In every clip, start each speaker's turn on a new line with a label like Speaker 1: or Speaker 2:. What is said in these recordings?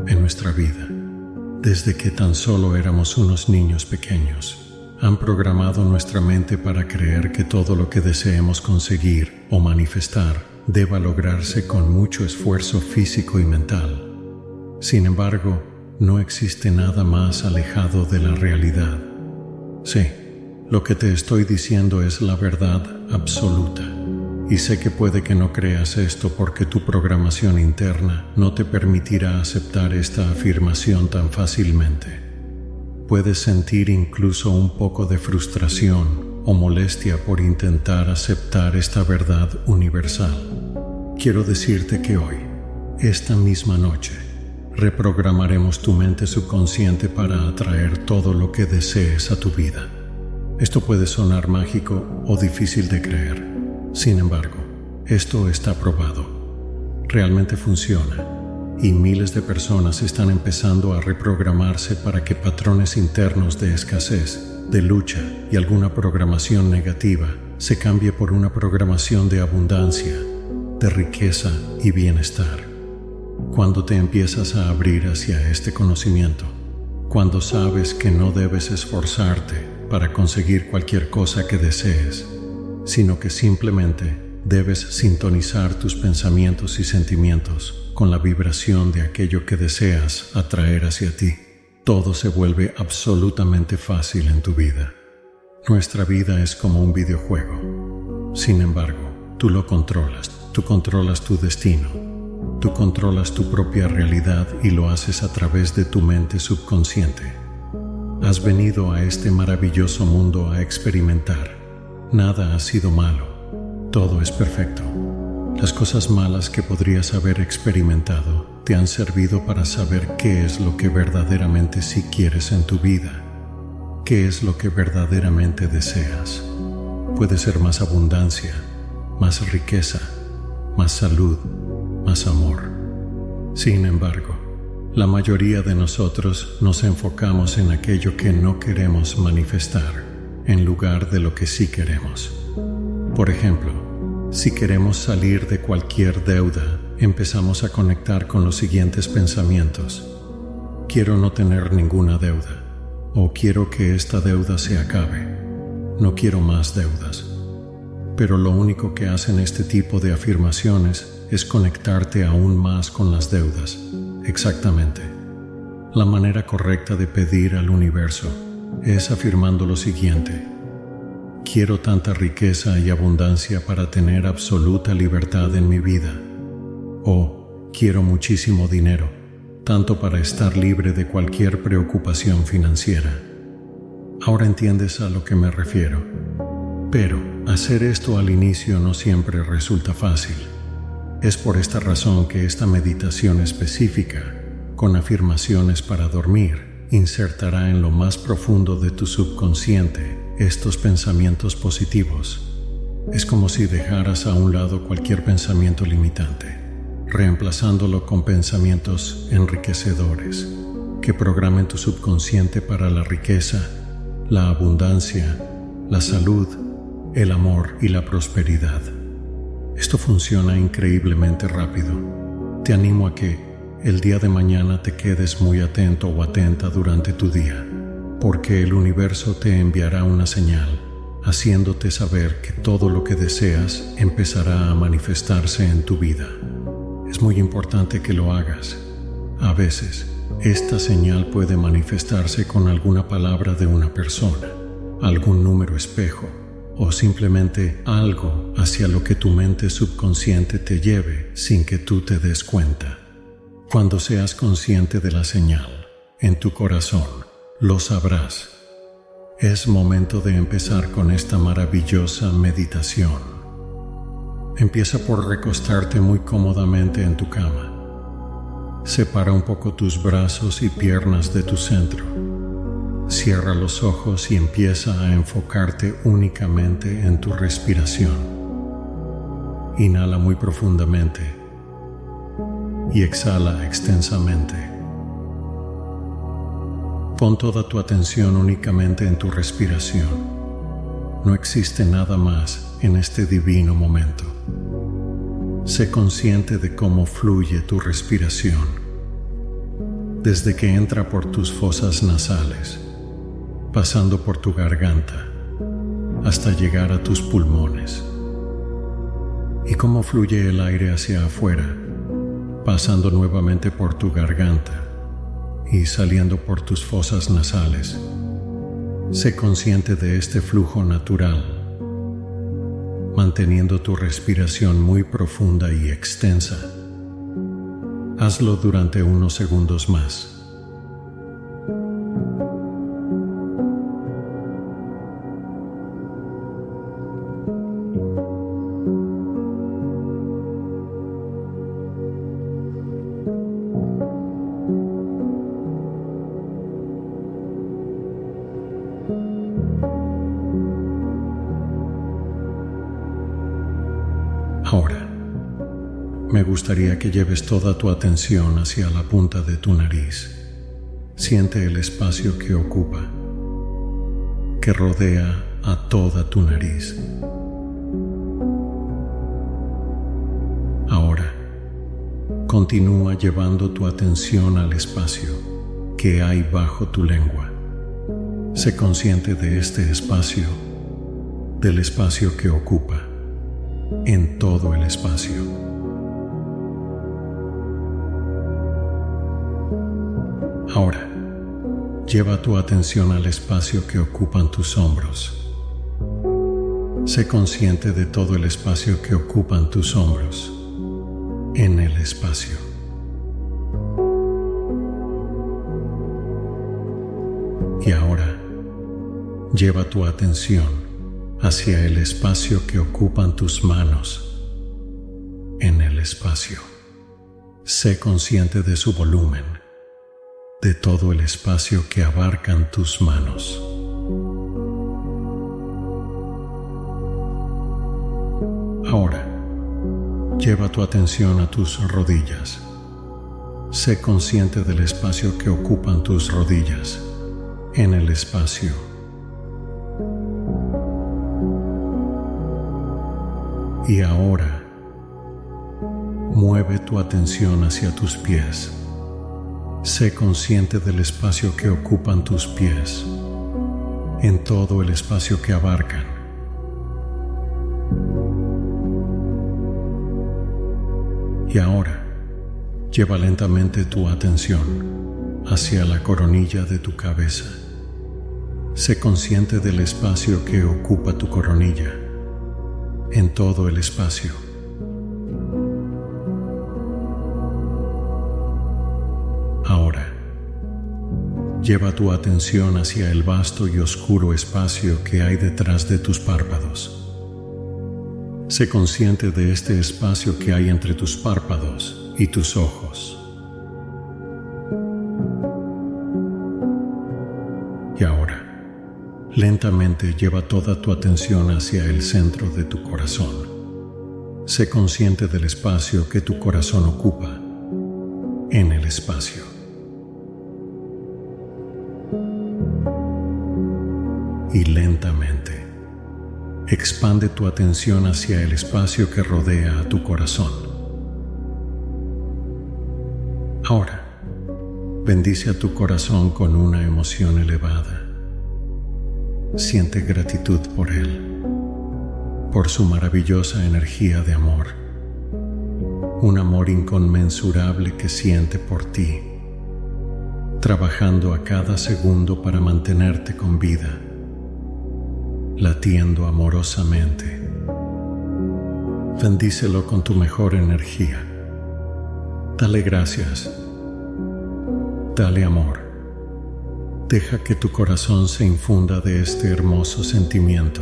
Speaker 1: en nuestra vida, desde que tan solo éramos unos niños pequeños, han programado nuestra mente para creer que todo lo que deseemos conseguir o manifestar deba lograrse con mucho esfuerzo físico y mental. Sin embargo, no existe nada más alejado de la realidad. Sí, lo que te estoy diciendo es la verdad absoluta. Y sé que puede que no creas esto porque tu programación interna no te permitirá aceptar esta afirmación tan fácilmente. Puedes sentir incluso un poco de frustración o molestia por intentar aceptar esta verdad universal. Quiero decirte que hoy, esta misma noche, reprogramaremos tu mente subconsciente para atraer todo lo que desees a tu vida. Esto puede sonar mágico o difícil de creer. Sin embargo, esto está probado. Realmente funciona. Y miles de personas están empezando a reprogramarse para que patrones internos de escasez, de lucha y alguna programación negativa se cambie por una programación de abundancia, de riqueza y bienestar. Cuando te empiezas a abrir hacia este conocimiento, cuando sabes que no debes esforzarte para conseguir cualquier cosa que desees, sino que simplemente debes sintonizar tus pensamientos y sentimientos con la vibración de aquello que deseas atraer hacia ti, todo se vuelve absolutamente fácil en tu vida. Nuestra vida es como un videojuego. Sin embargo, tú lo controlas, tú controlas tu destino, tú controlas tu propia realidad y lo haces a través de tu mente subconsciente. Has venido a este maravilloso mundo a experimentar. Nada ha sido malo. Todo es perfecto. Las cosas malas que podrías haber experimentado te han servido para saber qué es lo que verdaderamente sí quieres en tu vida, qué es lo que verdaderamente deseas. Puede ser más abundancia, más riqueza, más salud, más amor. Sin embargo, la mayoría de nosotros nos enfocamos en aquello que no queremos manifestar, en lugar de lo que sí queremos. Por ejemplo, si queremos salir de cualquier deuda, empezamos a conectar con los siguientes pensamientos. Quiero no tener ninguna deuda, o quiero que esta deuda se acabe. No quiero más deudas. Pero lo único que hacen este tipo de afirmaciones es conectarte aún más con las deudas. Exactamente. La manera correcta de pedir al universo es afirmando lo siguiente: quiero tanta riqueza y abundancia para tener absoluta libertad en mi vida. O quiero muchísimo dinero, tanto para estar libre de cualquier preocupación financiera. Ahora entiendes a lo que me refiero. Pero hacer esto al inicio no siempre resulta fácil. Es por esta razón que esta meditación específica, con afirmaciones para dormir, insertará en lo más profundo de tu subconsciente estos pensamientos positivos. Es como si dejaras a un lado cualquier pensamiento limitante, reemplazándolo con pensamientos enriquecedores que programen tu subconsciente para la riqueza, la abundancia, la salud, el amor y la prosperidad. Esto funciona increíblemente rápido. Te animo a que el día de mañana te quedes muy atento o atenta durante tu día, porque el universo te enviará una señal, haciéndote saber que todo lo que deseas empezará a manifestarse en tu vida. Es muy importante que lo hagas. A veces, esta señal puede manifestarse con alguna palabra de una persona, algún número espejo, o simplemente algo hacia lo que tu mente subconsciente te lleve sin que tú te des cuenta. Cuando seas consciente de la señal en tu corazón, lo sabrás. Es momento de empezar con esta maravillosa meditación. Empieza por recostarte muy cómodamente en tu cama. Separa un poco tus brazos y piernas de tu centro. Cierra los ojos y empieza a enfocarte únicamente en tu respiración. Inhala muy profundamente y exhala extensamente. Pon toda tu atención únicamente en tu respiración. No existe nada más en este divino momento. Sé consciente de cómo fluye tu respiración. desde que entra por tus fosas nasales, pasando por tu garganta, hasta llegar a tus pulmones. Y cómo fluye el aire hacia afuera, pasando nuevamente por tu garganta y saliendo por tus fosas nasales. Sé consciente de este flujo natural, manteniendo tu respiración muy profunda y extensa. Hazlo durante unos segundos más. Ahora, me gustaría que lleves toda tu atención hacia la punta de tu nariz. Siente el espacio que ocupa, que rodea a toda tu nariz. Ahora, continúa llevando tu atención al espacio que hay bajo tu lengua. Sé consciente de este espacio, del espacio que ocupa en todo el espacio. Ahora, lleva tu atención al espacio que ocupan tus hombros. Sé consciente de todo el espacio que ocupan tus hombros en el espacio. Y ahora, lleva tu atención hacia el espacio que ocupan tus manos en el espacio. Sé consciente de su volumen, de todo el espacio que abarcan tus manos. Ahora, lleva tu atención a tus rodillas. Sé consciente del espacio que ocupan tus rodillas en el espacio. Y ahora, mueve tu atención hacia tus pies. Sé consciente del espacio que ocupan tus pies, en todo el espacio que abarcan. Y ahora, lleva lentamente tu atención hacia la coronilla de tu cabeza. Sé consciente del espacio que ocupa tu coronilla, en todo el espacio. Ahora, lleva tu atención hacia el vasto y oscuro espacio que hay detrás de tus párpados. Sé consciente de este espacio que hay entre tus párpados y tus ojos. Y ahora, lentamente lleva toda tu atención hacia el centro de tu corazón. Sé consciente del espacio que tu corazón ocupa en el espacio. Y lentamente, expande tu atención hacia el espacio que rodea a tu corazón. Ahora, bendice a tu corazón con una emoción elevada. Siente gratitud por él, por su maravillosa energía de amor, un amor inconmensurable que siente por ti, trabajando a cada segundo para mantenerte con vida, latiendo amorosamente. Bendícelo con tu mejor energía. Dale gracias. Dale amor. Deja que tu corazón se infunda de este hermoso sentimiento.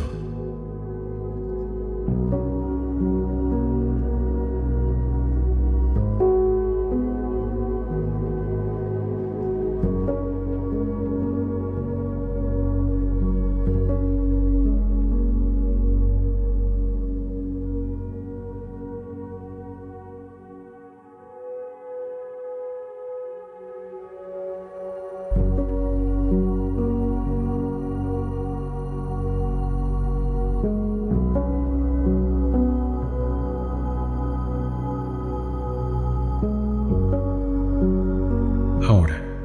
Speaker 1: Ahora,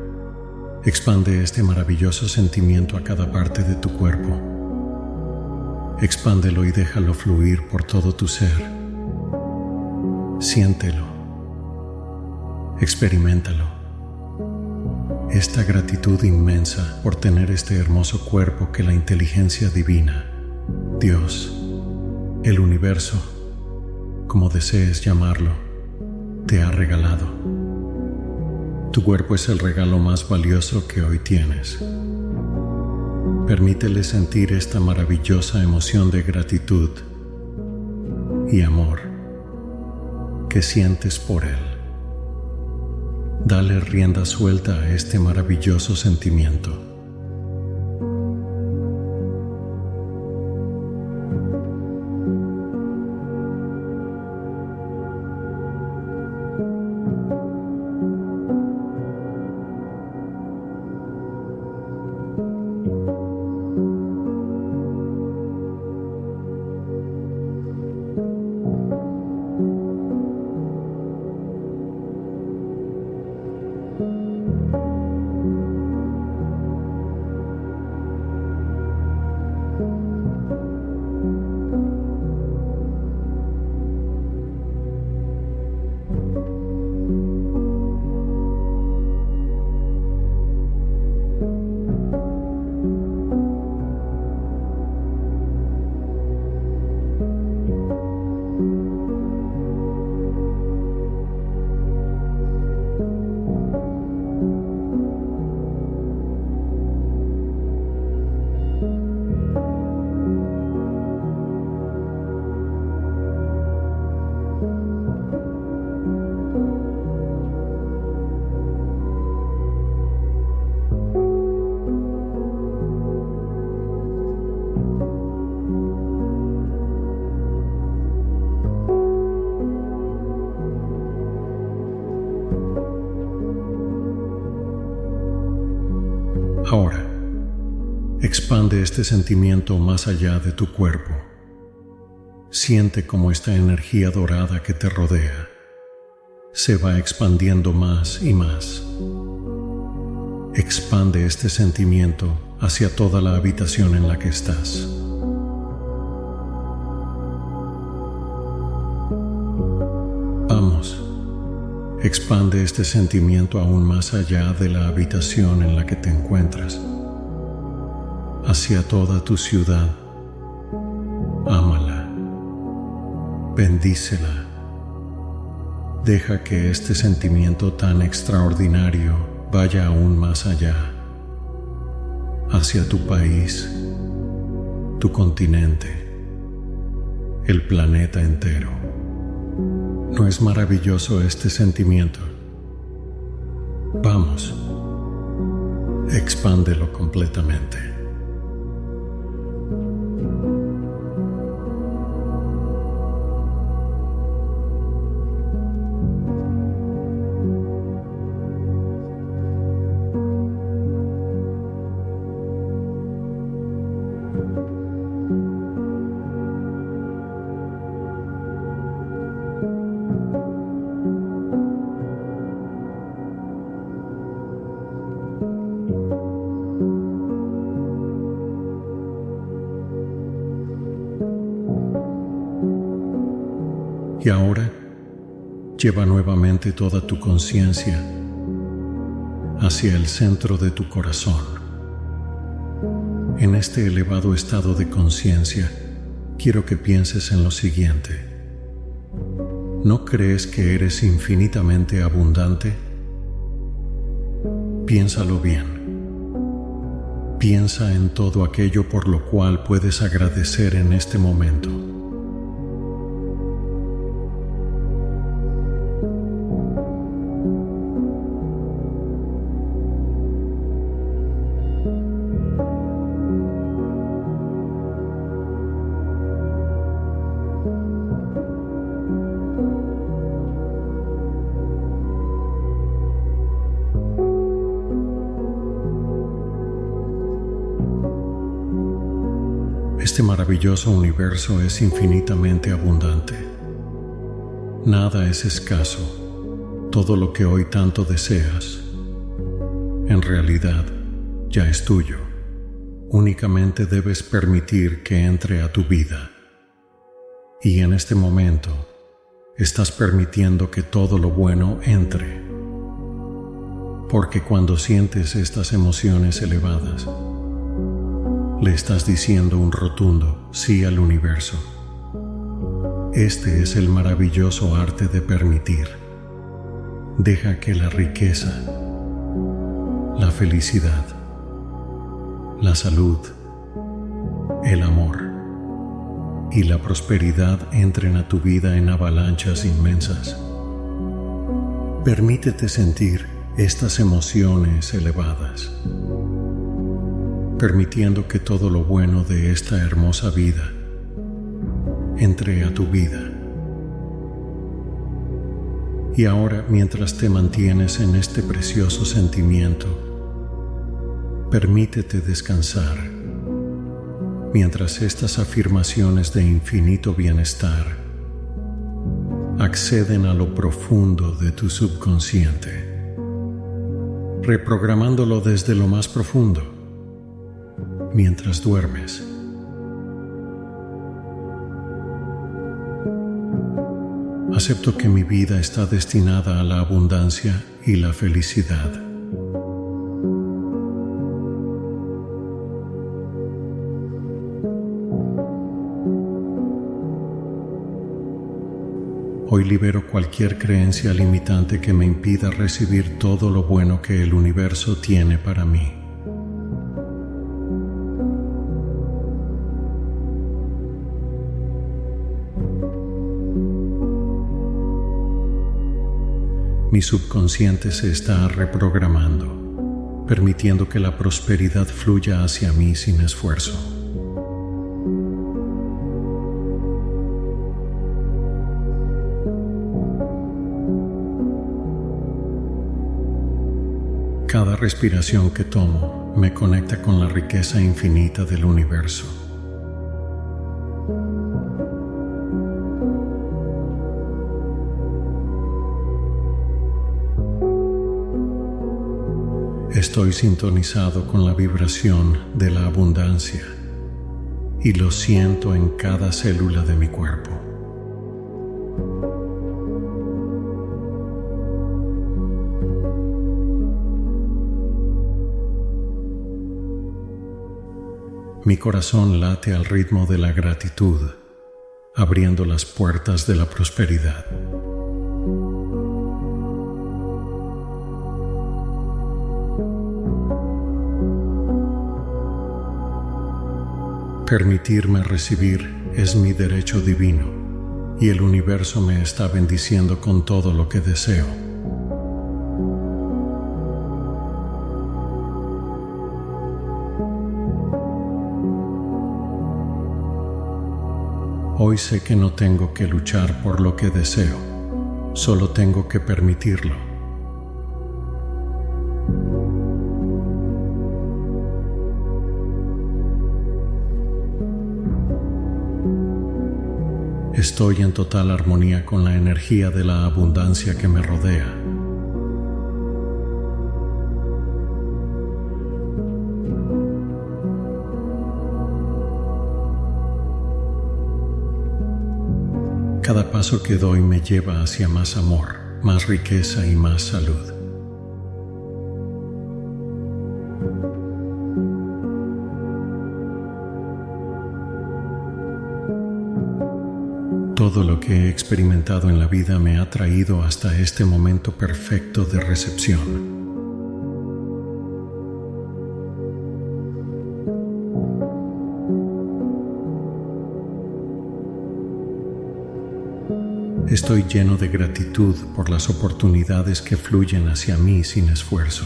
Speaker 1: Expande este maravilloso sentimiento a cada parte de tu cuerpo. Expándelo y déjalo fluir por todo tu ser. Siéntelo. Experiméntalo. Esta gratitud inmensa por tener este hermoso cuerpo que la inteligencia divina, Dios, el universo, como desees llamarlo, te ha regalado. Tu cuerpo es el regalo más valioso que hoy tienes. Permítele sentir esta maravillosa emoción de gratitud y amor que sientes por él. Dale rienda suelta a este maravilloso sentimiento. Ahora, expande este sentimiento más allá de tu cuerpo. Siente cómo esta energía dorada que te rodea se va expandiendo más y más. Expande este sentimiento hacia toda la habitación en la que estás. Vamos. Expande este sentimiento aún más allá de la habitación en la que te encuentras, hacia toda tu ciudad. Ámala, bendícela. Deja que este sentimiento tan extraordinario vaya aún más allá, hacia tu país, tu continente, el planeta entero. ¿No es maravilloso este sentimiento? Vamos, expándelo completamente. Y ahora, lleva nuevamente toda tu conciencia hacia el centro de tu corazón. En este elevado estado de conciencia, quiero que pienses en lo siguiente. ¿No crees que eres infinitamente abundante? Piénsalo bien. Piensa en todo aquello por lo cual puedes agradecer en este momento. Este maravilloso universo es infinitamente abundante. Nada es escaso. Todo lo que hoy tanto deseas en realidad, ya es tuyo. Únicamente debes permitir que entre a tu vida. Y en este momento, estás permitiendo que todo lo bueno entre. Porque cuando sientes estas emociones elevadas, le estás diciendo un rotundo sí al universo. Este es el maravilloso arte de permitir. Deja que la riqueza, la felicidad, la salud, el amor y la prosperidad entren a tu vida en avalanchas inmensas. Permítete sentir estas emociones elevadas, permitiendo que todo lo bueno de esta hermosa vida entre a tu vida. Y ahora, mientras te mantienes en este precioso sentimiento, permítete descansar, mientras estas afirmaciones de infinito bienestar acceden a lo profundo de tu subconsciente, reprogramándolo desde lo más profundo, mientras duermes. Acepto que mi vida está destinada a la abundancia y la felicidad. Hoy libero cualquier creencia limitante que me impida recibir todo lo bueno que el universo tiene para mí. Mi subconsciente se está reprogramando, permitiendo que la prosperidad fluya hacia mí sin esfuerzo. Cada respiración que tomo me conecta con la riqueza infinita del universo. Estoy sintonizado con la vibración de la abundancia y lo siento en cada célula de mi cuerpo. Mi corazón late al ritmo de la gratitud, abriendo las puertas de la prosperidad. Permitirme recibir es mi derecho divino, y el universo me está bendiciendo con todo lo que deseo. Hoy sé que no tengo que luchar por lo que deseo, solo tengo que permitirlo. Estoy en total armonía con la energía de la abundancia que me rodea. Cada paso que doy me lleva hacia más amor, más riqueza y más salud. Todo lo que he experimentado en la vida me ha traído hasta este momento perfecto de recepción. Estoy lleno de gratitud por las oportunidades que fluyen hacia mí sin esfuerzo.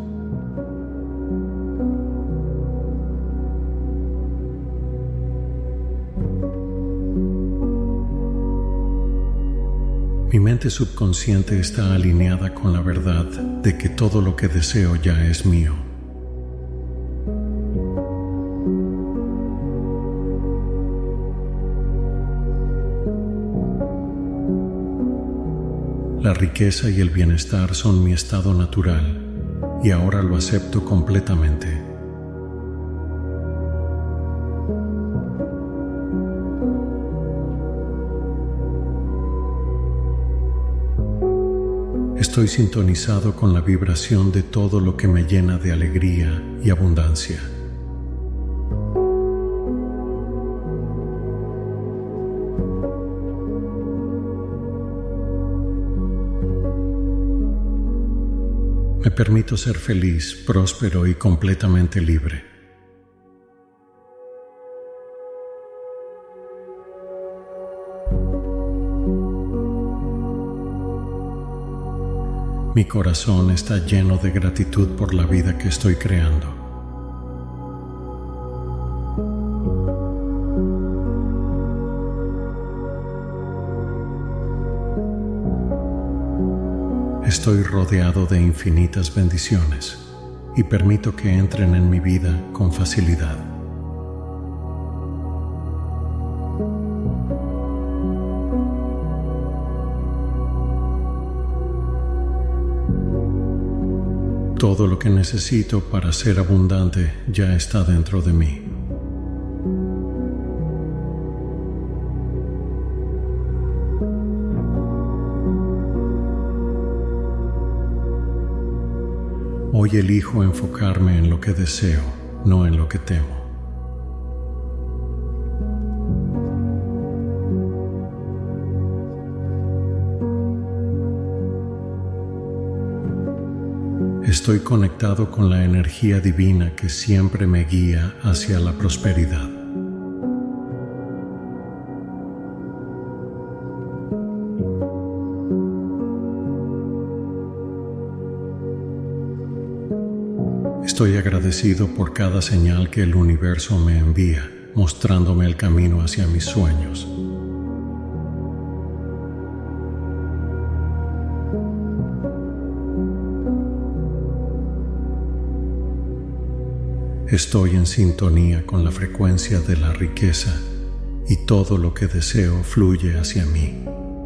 Speaker 1: Mi mente subconsciente está alineada con la verdad de que todo lo que deseo ya es mío. La riqueza y el bienestar son mi estado natural, y ahora lo acepto completamente. Estoy sintonizado con la vibración de todo lo que me llena de alegría y abundancia. Me permito ser feliz, próspero y completamente libre. Mi corazón está lleno de gratitud por la vida que estoy creando. Estoy rodeado de infinitas bendiciones y permito que entren en mi vida con facilidad. Todo lo que necesito para ser abundante ya está dentro de mí. Hoy elijo enfocarme en lo que deseo, no en lo que temo. Estoy conectado con la energía divina que siempre me guía hacia la prosperidad. Estoy agradecido por cada señal que el universo me envía, mostrándome el camino hacia mis sueños. Estoy en sintonía con la frecuencia de la riqueza y todo lo que deseo fluye hacia mí.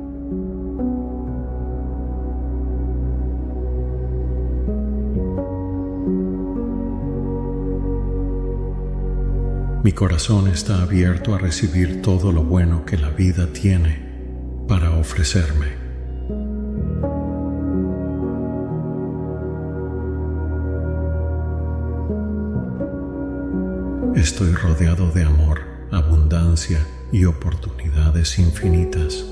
Speaker 1: Mi corazón está abierto a recibir todo lo bueno que la vida tiene para ofrecerme. Estoy rodeado de amor, abundancia y oportunidades infinitas.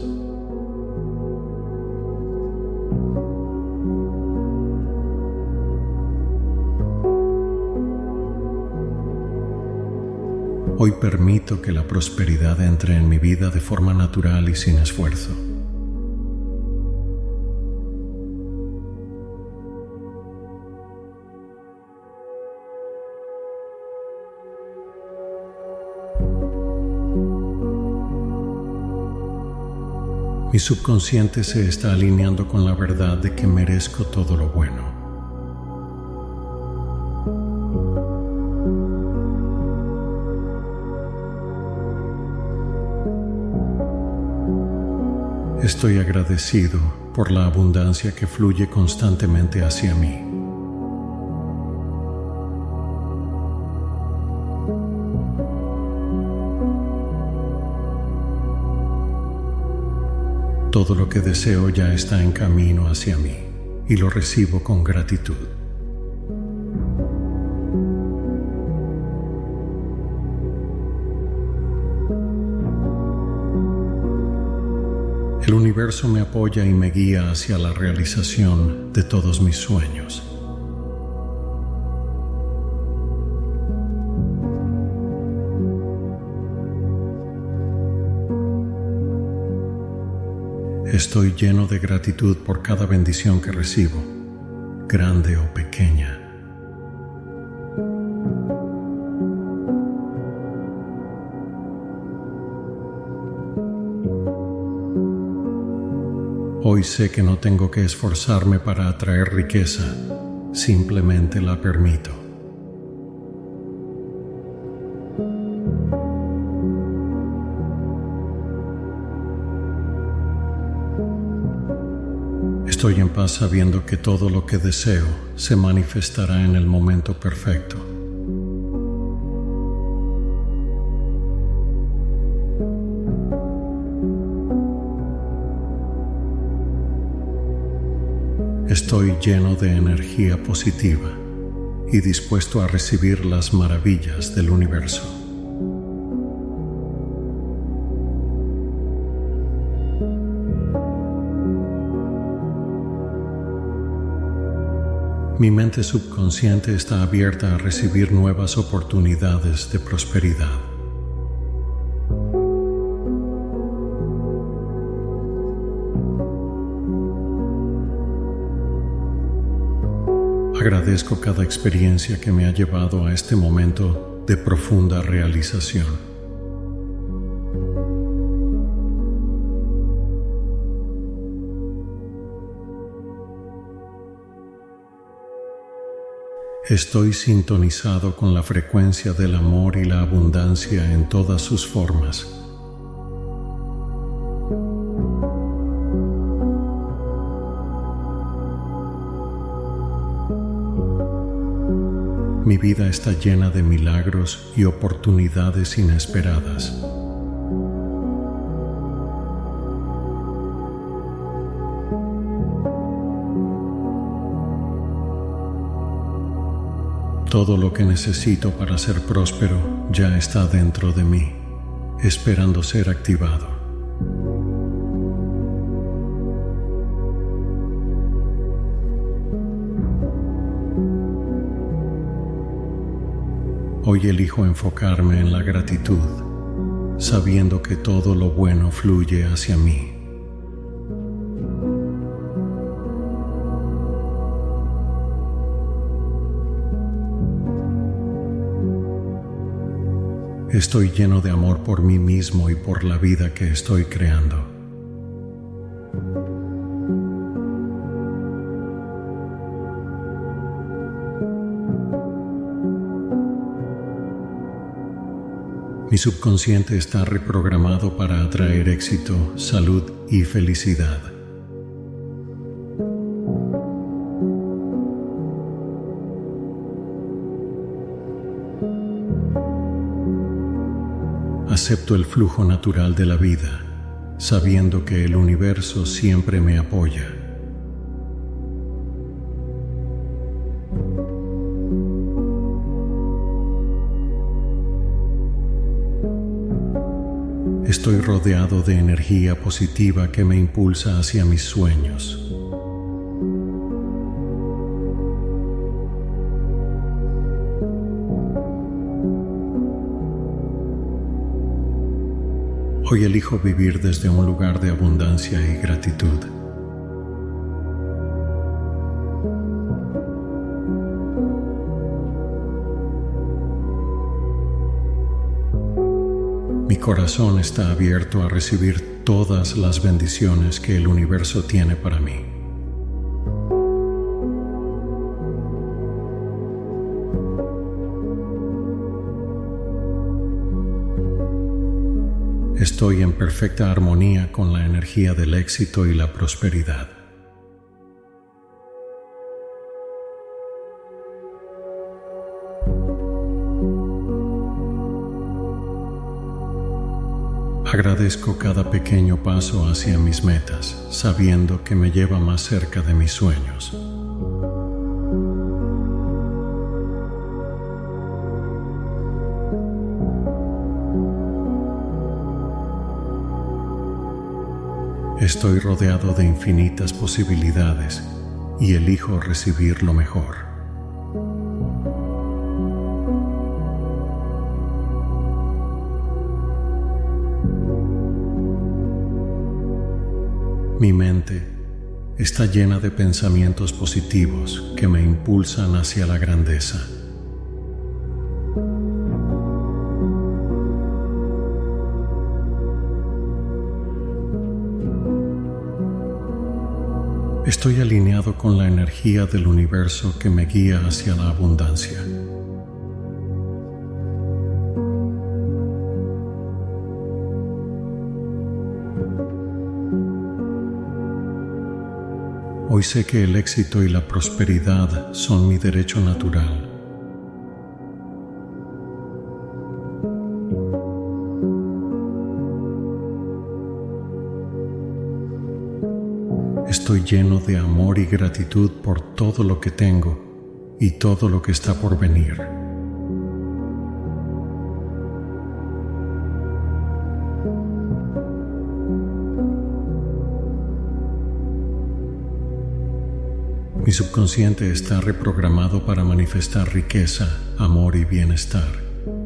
Speaker 1: Hoy permito que la prosperidad entre en mi vida de forma natural y sin esfuerzo. Mi subconsciente se está alineando con la verdad de que merezco todo lo bueno. Estoy agradecido por la abundancia que fluye constantemente hacia mí. Todo lo que deseo ya está en camino hacia mí y lo recibo con gratitud. El universo me apoya y me guía hacia la realización de todos mis sueños. Estoy lleno de gratitud por cada bendición que recibo, grande o pequeña. Hoy sé que no tengo que esforzarme para atraer riqueza, simplemente la permito. Estoy en paz sabiendo que todo lo que deseo se manifestará en el momento perfecto. Estoy lleno de energía positiva y dispuesto a recibir las maravillas del universo. Mi mente subconsciente está abierta a recibir nuevas oportunidades de prosperidad. Agradezco cada experiencia que me ha llevado a este momento de profunda realización. Estoy sintonizado con la frecuencia del amor y la abundancia en todas sus formas. Mi vida está llena de milagros y oportunidades inesperadas. Todo lo que necesito para ser próspero ya está dentro de mí, esperando ser activado. Hoy elijo enfocarme en la gratitud, sabiendo que todo lo bueno fluye hacia mí. Estoy lleno de amor por mí mismo y por la vida que estoy creando. Mi subconsciente está reprogramado para atraer éxito, salud y felicidad. Acepto el flujo natural de la vida, sabiendo que el universo siempre me apoya. Estoy rodeado de energía positiva que me impulsa hacia mis sueños. Hoy elijo vivir desde un lugar de abundancia y gratitud. Mi corazón está abierto a recibir todas las bendiciones que el universo tiene para mí. Estoy en perfecta armonía con la energía del éxito y la prosperidad. Agradezco cada pequeño paso hacia mis metas, sabiendo que me lleva más cerca de mis sueños. Estoy rodeado de infinitas posibilidades y elijo recibir lo mejor. Mi mente está llena de pensamientos positivos que me impulsan hacia la grandeza. Estoy alineado con la energía del universo que me guía hacia la abundancia. Hoy sé que el éxito y la prosperidad son mi derecho natural. Estoy lleno de amor y gratitud por todo lo que tengo y todo lo que está por venir. Mi subconsciente está reprogramado para manifestar riqueza, amor y bienestar.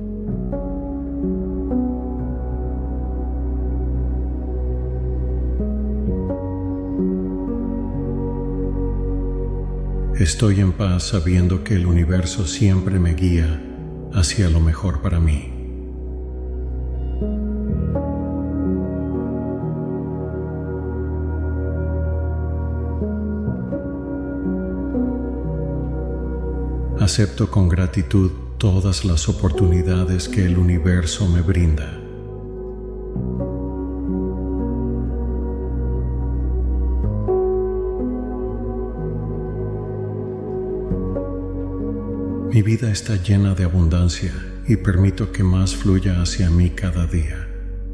Speaker 1: Estoy en paz sabiendo que el universo siempre me guía hacia lo mejor para mí. Acepto con gratitud todas las oportunidades que el universo me brinda. Mi vida está llena de abundancia y permito que más fluya hacia mí cada día.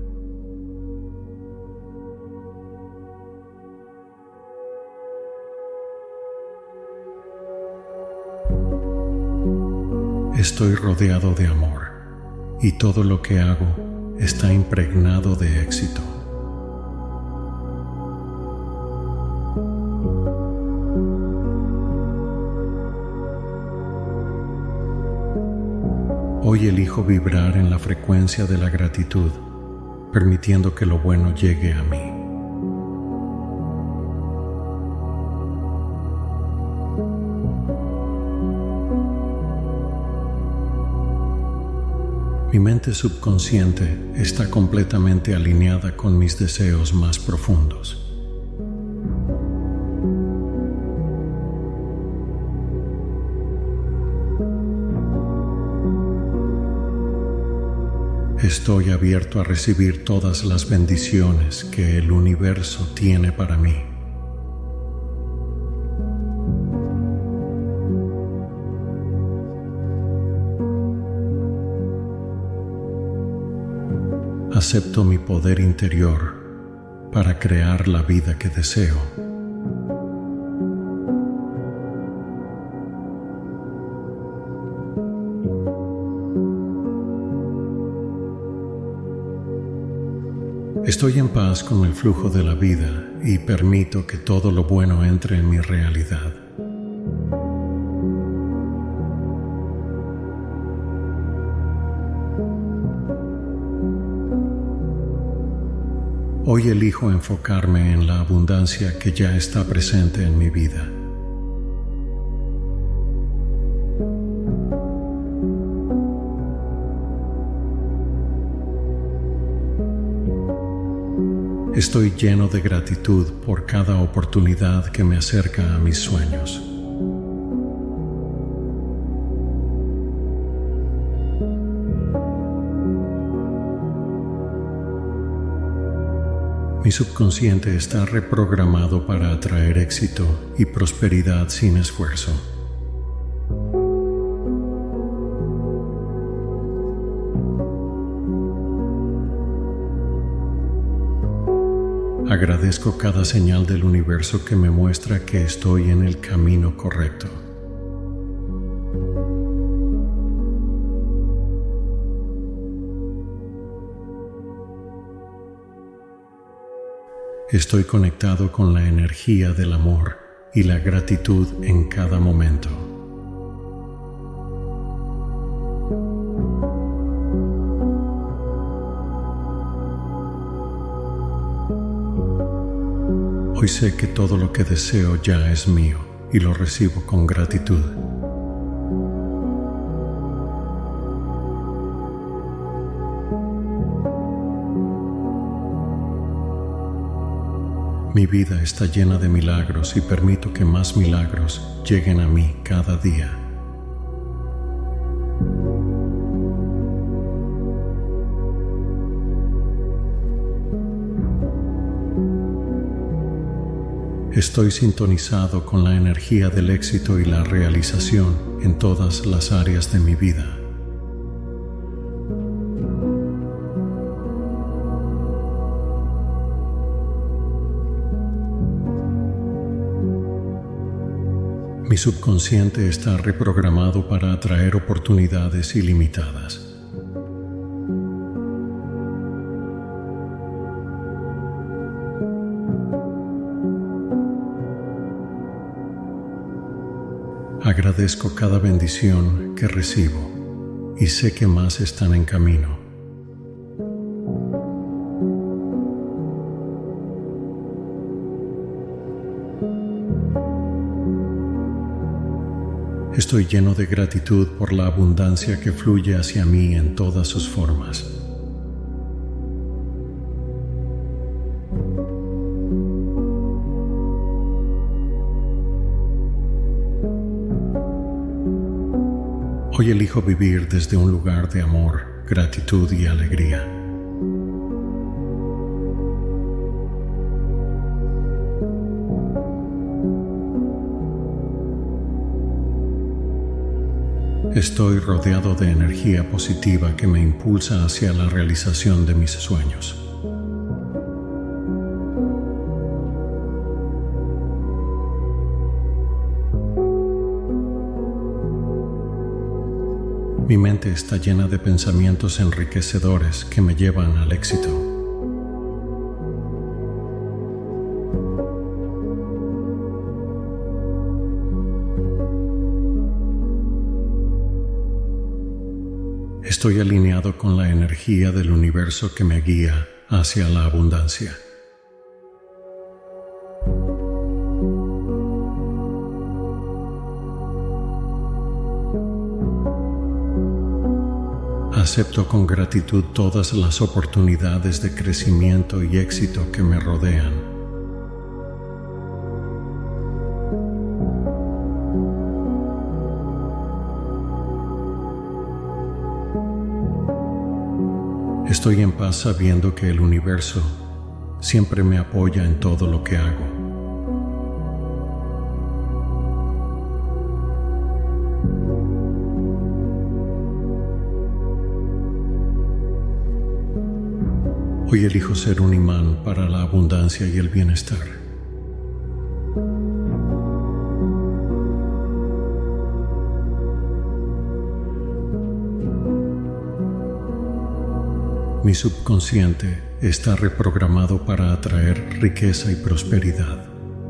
Speaker 1: Estoy rodeado de amor y todo lo que hago está impregnado de éxito. Hoy elijo vibrar en la frecuencia de la gratitud, permitiendo que lo bueno llegue a mí. Mi mente subconsciente está completamente alineada con mis deseos más profundos. Estoy abierto a recibir todas las bendiciones que el universo tiene para mí. Acepto mi poder interior para crear la vida que deseo. Estoy en paz con el flujo de la vida y permito que todo lo bueno entre en mi realidad. Hoy elijo enfocarme en la abundancia que ya está presente en mi vida. Estoy lleno de gratitud por cada oportunidad que me acerca a mis sueños. Mi subconsciente está reprogramado para atraer éxito y prosperidad sin esfuerzo. Agradezco cada señal del universo que me muestra que estoy en el camino correcto. Estoy conectado con la energía del amor y la gratitud en cada momento. Hoy sé que todo lo que deseo ya es mío y lo recibo con gratitud. Mi vida está llena de milagros y permito que más milagros lleguen a mí cada día. Estoy sintonizado con la energía del éxito y la realización en todas las áreas de mi vida. Mi subconsciente está reprogramado para atraer oportunidades ilimitadas. Agradezco cada bendición que recibo y sé que más están en camino. Estoy lleno de gratitud por la abundancia que fluye hacia mí en todas sus formas. Hoy elijo vivir desde un lugar de amor, gratitud y alegría. Estoy rodeado de energía positiva que me impulsa hacia la realización de mis sueños. Mi mente está llena de pensamientos enriquecedores que me llevan al éxito. Estoy alineado con la energía del universo que me guía hacia la abundancia. Acepto con gratitud todas las oportunidades de crecimiento y éxito que me rodean. Estoy en paz sabiendo que el universo siempre me apoya en todo lo que hago. Hoy elijo ser un imán para la abundancia y el bienestar. Mi subconsciente está reprogramado para atraer riqueza y prosperidad.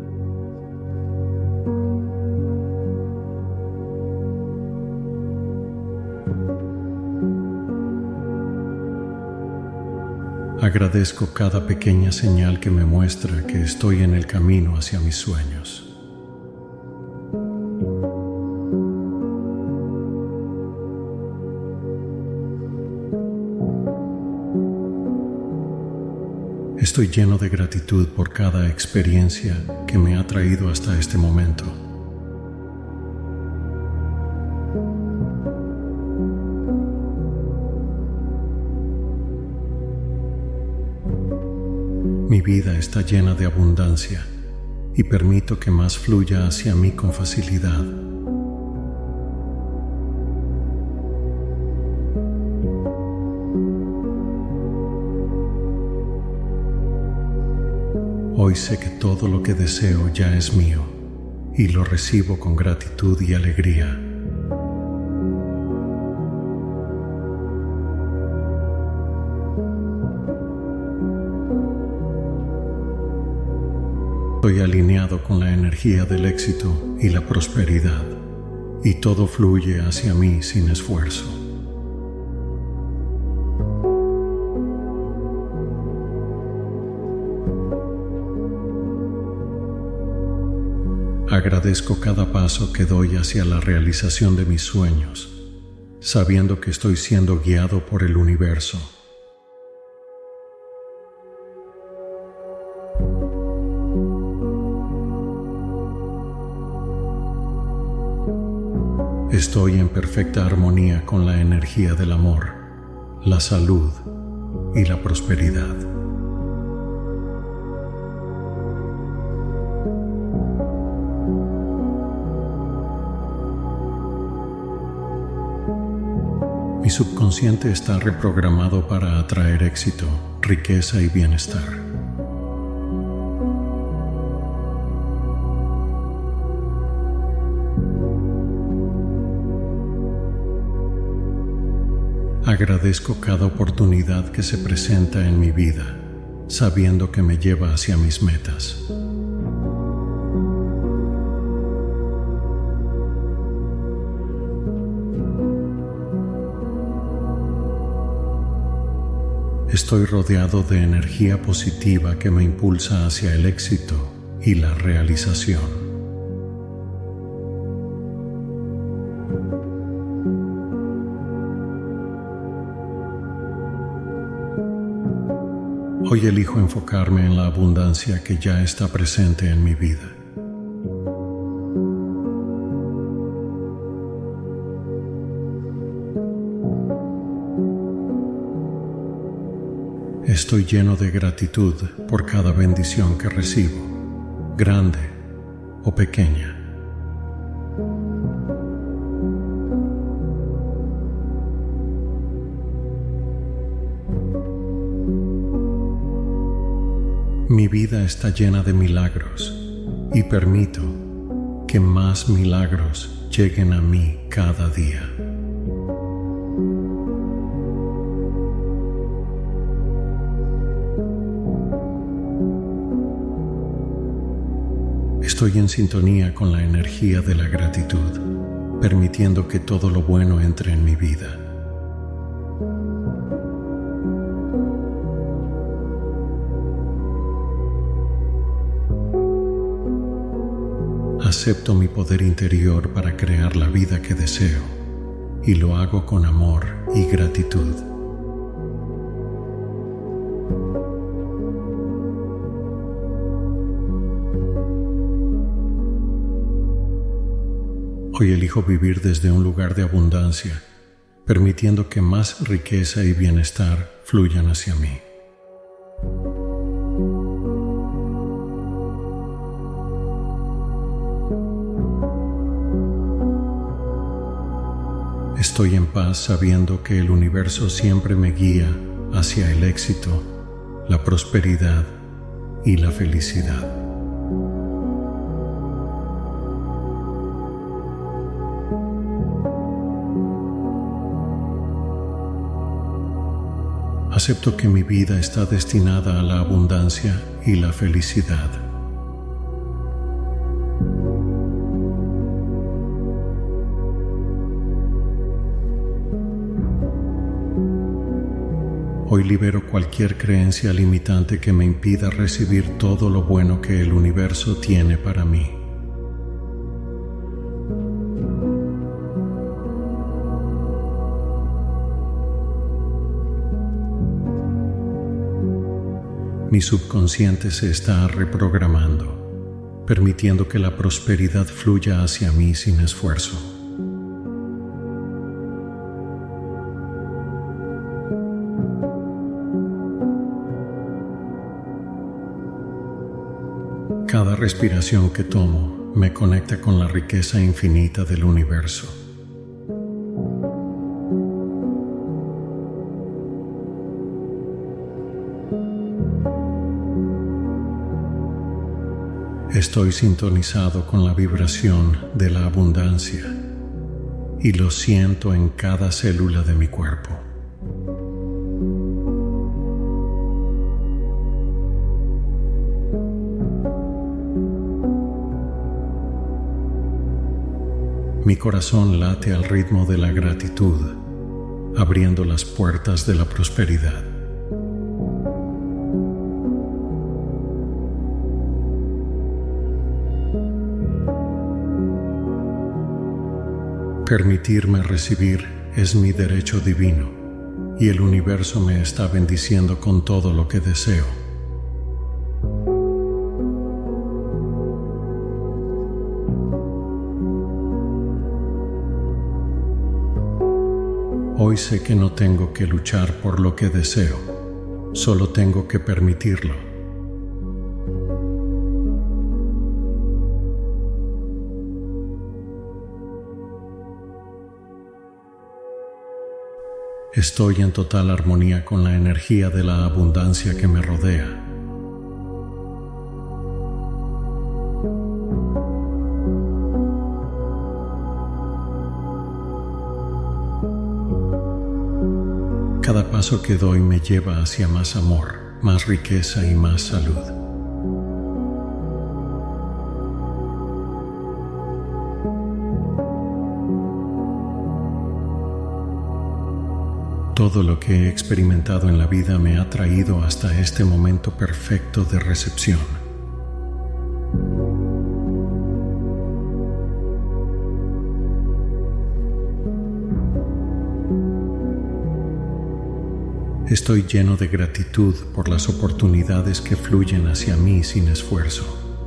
Speaker 1: Agradezco cada pequeña señal que me muestra que estoy en el camino hacia mis sueños. Estoy lleno de gratitud por cada experiencia que me ha traído hasta este momento. Mi vida está llena de abundancia y permito que más fluya hacia mí con facilidad. Hoy sé que todo lo que deseo ya es mío y lo recibo con gratitud y alegría. Estoy alineado con la energía del éxito y la prosperidad, y todo fluye hacia mí sin esfuerzo. Agradezco cada paso que doy hacia la realización de mis sueños, sabiendo que estoy siendo guiado por el universo. Estoy en perfecta armonía con la energía del amor, la salud y la prosperidad. Mi subconsciente está reprogramado para atraer éxito, riqueza y bienestar. Agradezco cada oportunidad que se presenta en mi vida, sabiendo que me lleva hacia mis metas. Estoy rodeado de energía positiva que me impulsa hacia el éxito y la realización. Hoy elijo enfocarme en la abundancia que ya está presente en mi vida. Estoy lleno de gratitud por cada bendición que recibo, grande o pequeña. Mi vida está llena de milagros y permito que más milagros lleguen a mí cada día. Estoy en sintonía con la energía de la gratitud, permitiendo que todo lo bueno entre en mi vida. Acepto mi poder interior para crear la vida que deseo y lo hago con amor y gratitud. Hoy elijo vivir desde un lugar de abundancia, permitiendo que más riqueza y bienestar fluyan hacia mí. Estoy en paz sabiendo que el universo siempre me guía hacia el éxito, la prosperidad y la felicidad. Acepto que mi vida está destinada a la abundancia y la felicidad. Hoy libero cualquier creencia limitante que me impida recibir todo lo bueno que el universo tiene para mí. Mi subconsciente se está reprogramando, permitiendo que la prosperidad fluya hacia mí sin esfuerzo. Cada respiración que tomo me conecta con la riqueza infinita del universo. Estoy sintonizado con la vibración de la abundancia y lo siento en cada célula de mi cuerpo. Mi corazón late al ritmo de la gratitud, abriendo las puertas de la prosperidad. Permitirme recibir es mi derecho divino, y el universo me está bendiciendo con todo lo que deseo. Hoy sé que no tengo que luchar por lo que deseo, solo tengo que permitirlo. Estoy en total armonía con la energía de la abundancia que me rodea. Cada paso que doy me lleva hacia más amor, más riqueza y más salud. Todo lo que he experimentado en la vida me ha traído hasta este momento perfecto de recepción. Estoy lleno de gratitud por las oportunidades que fluyen hacia mí sin esfuerzo.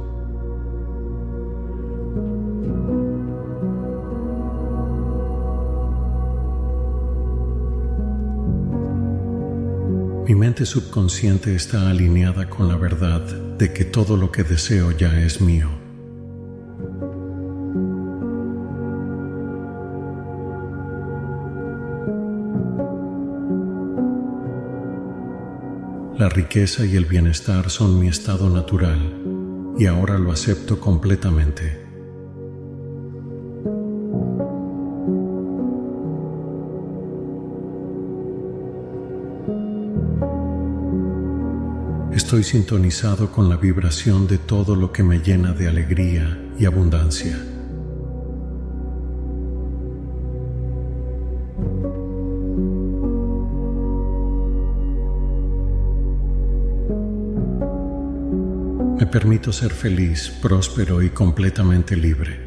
Speaker 1: Mi mente subconsciente está alineada con la verdad de que todo lo que deseo ya es mío. La riqueza y el bienestar son mi estado natural y ahora lo acepto completamente. Estoy sintonizado con la vibración de todo lo que me llena de alegría y abundancia. Me permito ser feliz, próspero y completamente libre.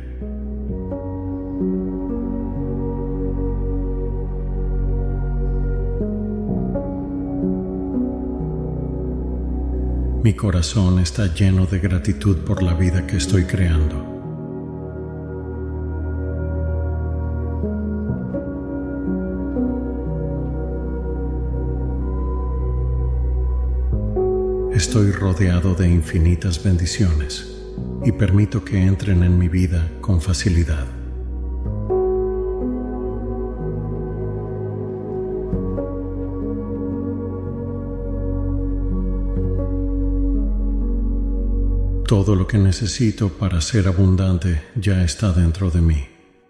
Speaker 1: Mi corazón está lleno de gratitud por la vida que estoy creando. Estoy rodeado de infinitas bendiciones y permito que entren en mi vida con facilidad. Todo lo que necesito para ser abundante ya está dentro de mí.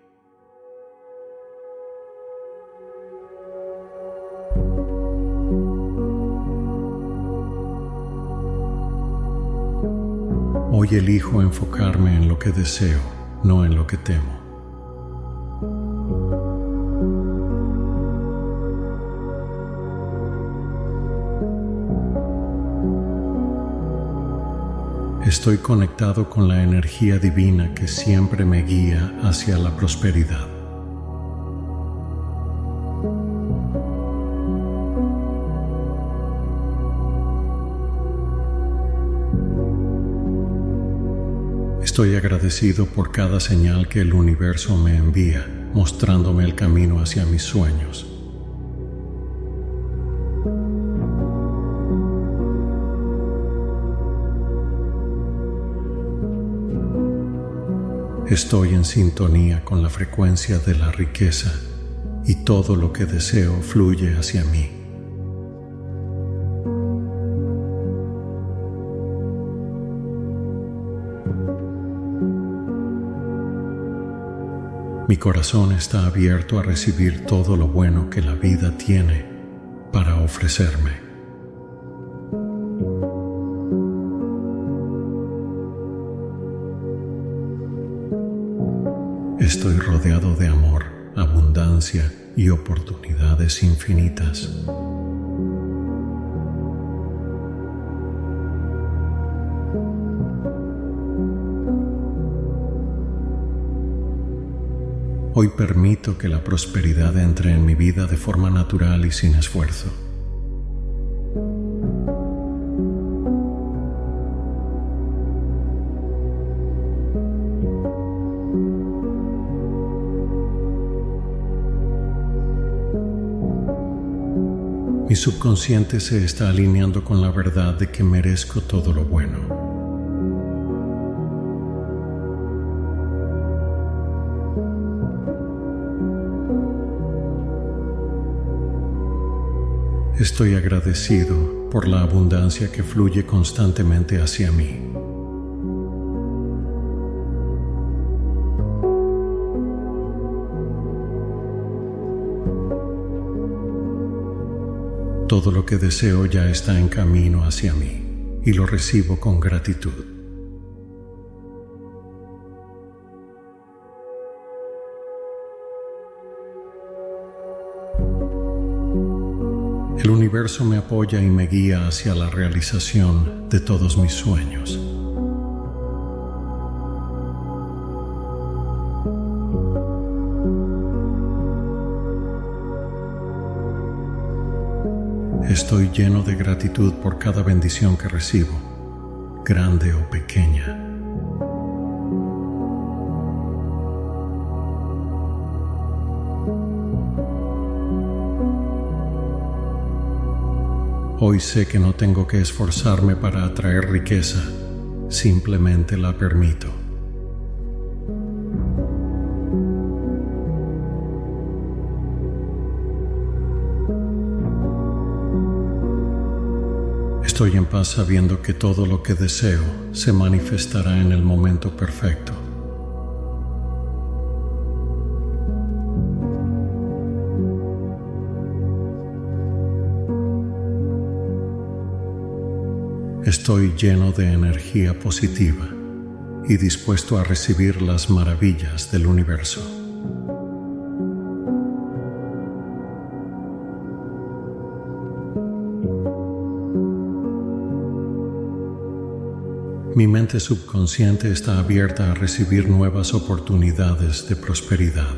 Speaker 1: Hoy elijo enfocarme en lo que deseo, no en lo que temo. Estoy conectado con la energía divina que siempre me guía hacia la prosperidad. Estoy agradecido por cada señal que el universo me envía, mostrándome el camino hacia mis sueños. Estoy en sintonía con la frecuencia de la riqueza y todo lo que deseo fluye hacia mí. Mi corazón está abierto a recibir todo lo bueno que la vida tiene para ofrecerme. Estoy rodeado de amor, abundancia y oportunidades infinitas. Hoy permito que la prosperidad entre en mi vida de forma natural y sin esfuerzo. Mi subconsciente se está alineando con la verdad de que merezco todo lo bueno. Estoy agradecido por la abundancia que fluye constantemente hacia mí. Todo lo que deseo ya está en camino hacia mí y lo recibo con gratitud. El universo me apoya y me guía hacia la realización de todos mis sueños. Estoy lleno de gratitud por cada bendición que recibo, grande o pequeña. Hoy sé que no tengo que esforzarme para atraer riqueza, simplemente la permito. Estoy en paz sabiendo que todo lo que deseo se manifestará en el momento perfecto. Estoy lleno de energía positiva y dispuesto a recibir las maravillas del universo. Mi mente subconsciente está abierta a recibir nuevas oportunidades de prosperidad.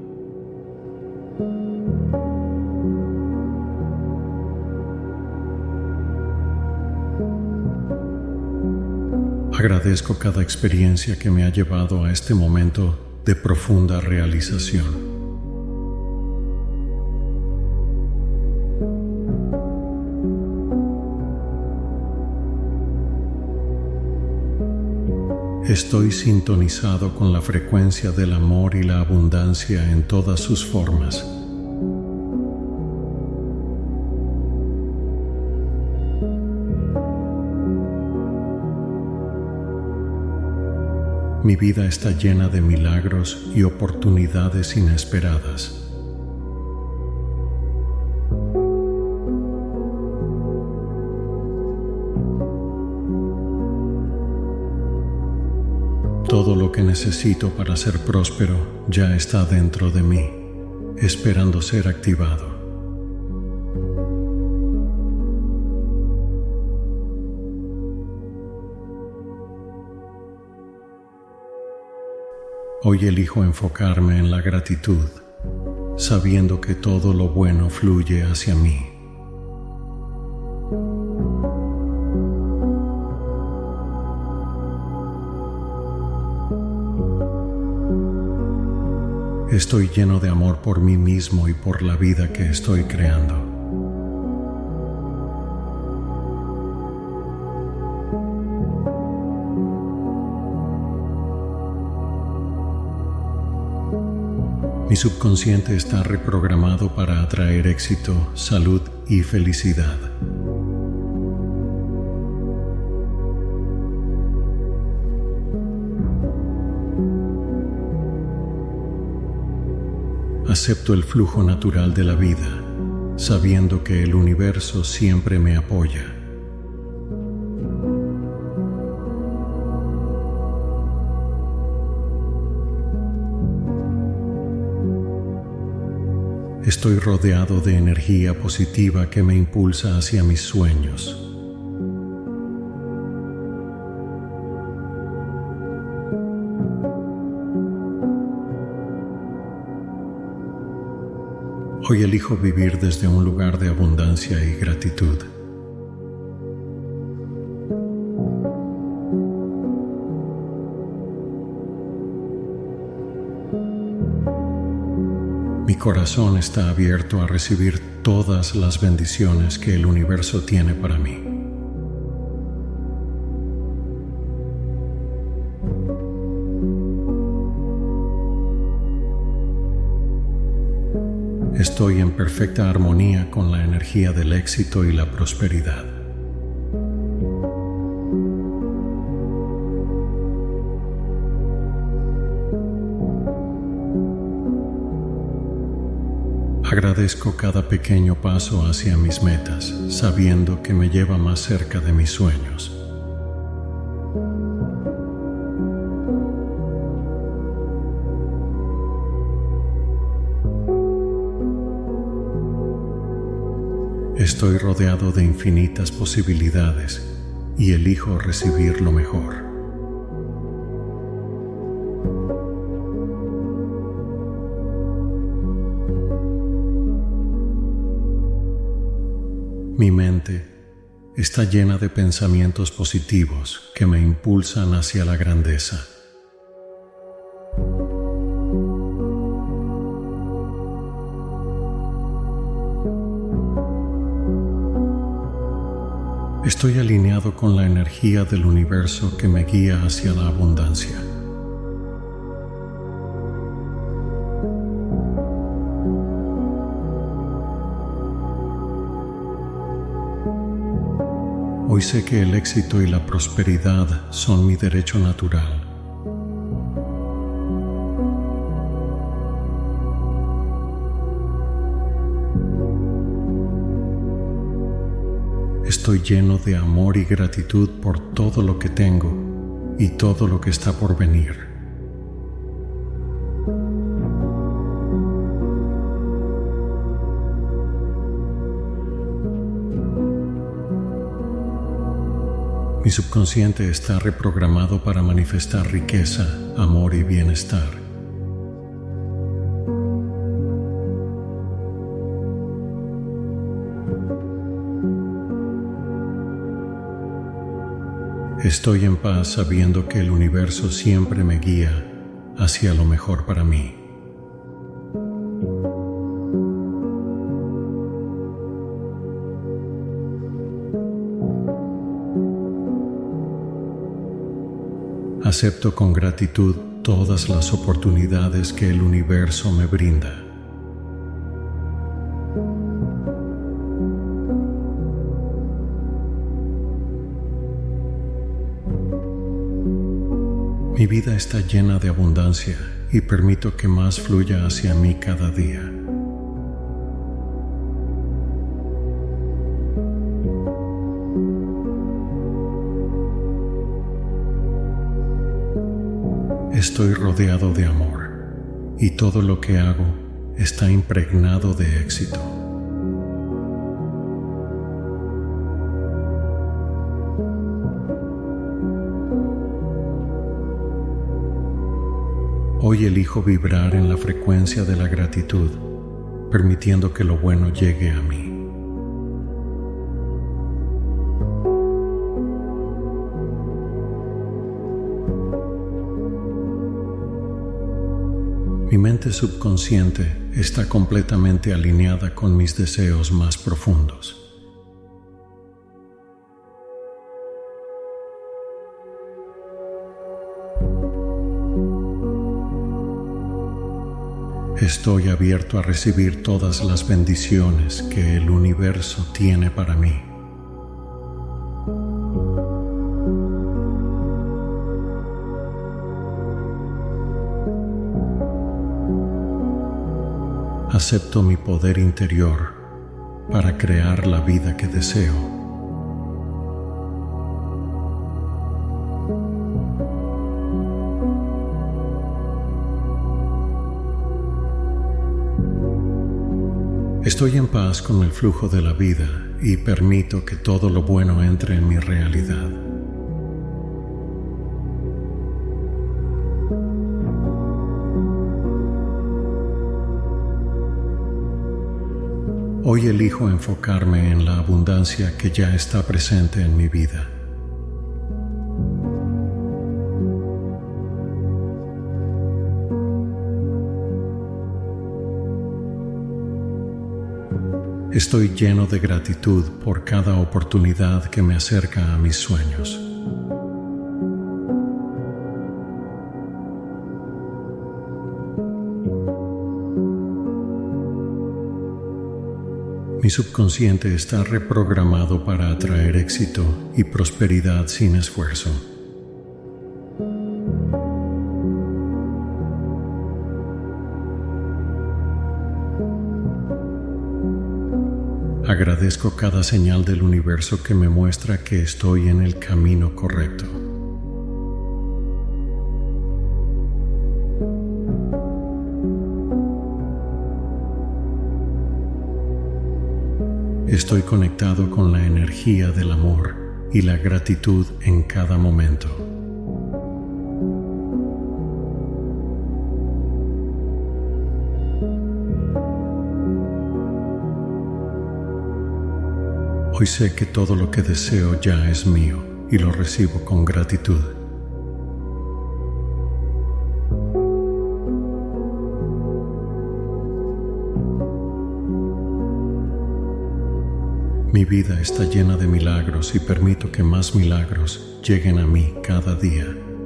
Speaker 1: Agradezco cada experiencia que me ha llevado a este momento de profunda realización. Estoy sintonizado con la frecuencia del amor y la abundancia en todas sus formas. Mi vida está llena de milagros y oportunidades inesperadas. Todo lo que necesito para ser próspero ya está dentro de mí, esperando ser activado. Hoy elijo enfocarme en la gratitud, sabiendo que todo lo bueno fluye hacia mí. Estoy lleno de amor por mí mismo y por la vida que estoy creando. Mi subconsciente está reprogramado para atraer éxito, salud y felicidad. Acepto el flujo natural de la vida, sabiendo que el universo siempre me apoya. Estoy rodeado de energía positiva que me impulsa hacia mis sueños. Hoy elijo vivir desde un lugar de abundancia y gratitud. Mi corazón está abierto a recibir todas las bendiciones que el universo tiene para mí. Estoy en perfecta armonía con la energía del éxito y la prosperidad. Agradezco cada pequeño paso hacia mis metas, sabiendo que me lleva más cerca de mis sueños. Estoy rodeado de infinitas posibilidades y elijo recibir lo mejor. Mi mente está llena de pensamientos positivos que me impulsan hacia la grandeza. Estoy alineado con la energía del universo que me guía hacia la abundancia. Hoy sé que el éxito y la prosperidad son mi derecho natural. Estoy lleno de amor y gratitud por todo lo que tengo y todo lo que está por venir. Mi subconsciente está reprogramado para manifestar riqueza, amor y bienestar. Estoy en paz sabiendo que el universo siempre me guía hacia lo mejor para mí. Acepto con gratitud todas las oportunidades que el universo me brinda. Mi vida está llena de abundancia y permito que más fluya hacia mí cada día. Estoy rodeado de amor y todo lo que hago está impregnado de éxito. Hoy elijo vibrar en la frecuencia de la gratitud, permitiendo que lo bueno llegue a mí. Mi mente subconsciente está completamente alineada con mis deseos más profundos. Estoy abierto a recibir todas las bendiciones que el universo tiene para mí. Acepto mi poder interior para crear la vida que deseo. Estoy en paz con el flujo de la vida y permito que todo lo bueno entre en mi realidad. Hoy elijo enfocarme en la abundancia que ya está presente en mi vida. Estoy lleno de gratitud por cada oportunidad que me acerca a mis sueños. Mi subconsciente está reprogramado para atraer éxito y prosperidad sin esfuerzo. Agradezco cada señal del universo que me muestra que estoy en el camino correcto. Estoy conectado con la energía del amor y la gratitud en cada momento. Hoy sé que todo lo que deseo ya es mío y lo recibo con gratitud. Mi vida está llena de milagros y permito que más milagros lleguen a mí cada día.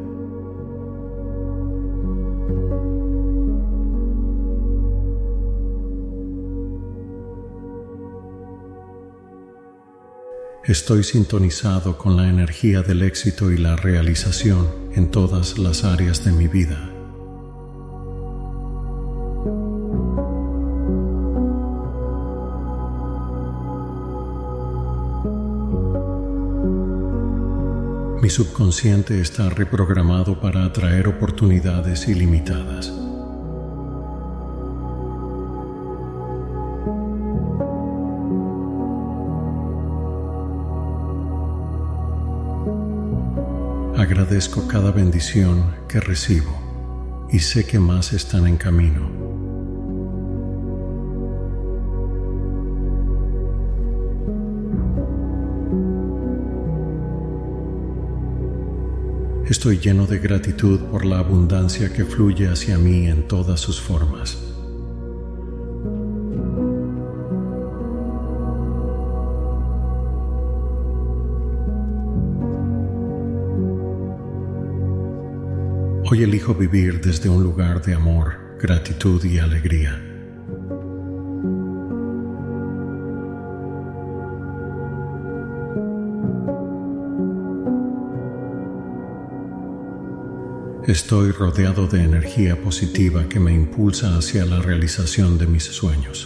Speaker 1: Estoy sintonizado con la energía del éxito y la realización en todas las áreas de mi vida. Mi subconsciente está reprogramado para atraer oportunidades ilimitadas. Agradezco cada bendición que recibo y sé que más están en camino. Estoy lleno de gratitud por la abundancia que fluye hacia mí en todas sus formas. Hoy elijo vivir desde un lugar de amor, gratitud y alegría. Estoy rodeado de energía positiva que me impulsa hacia la realización de mis sueños.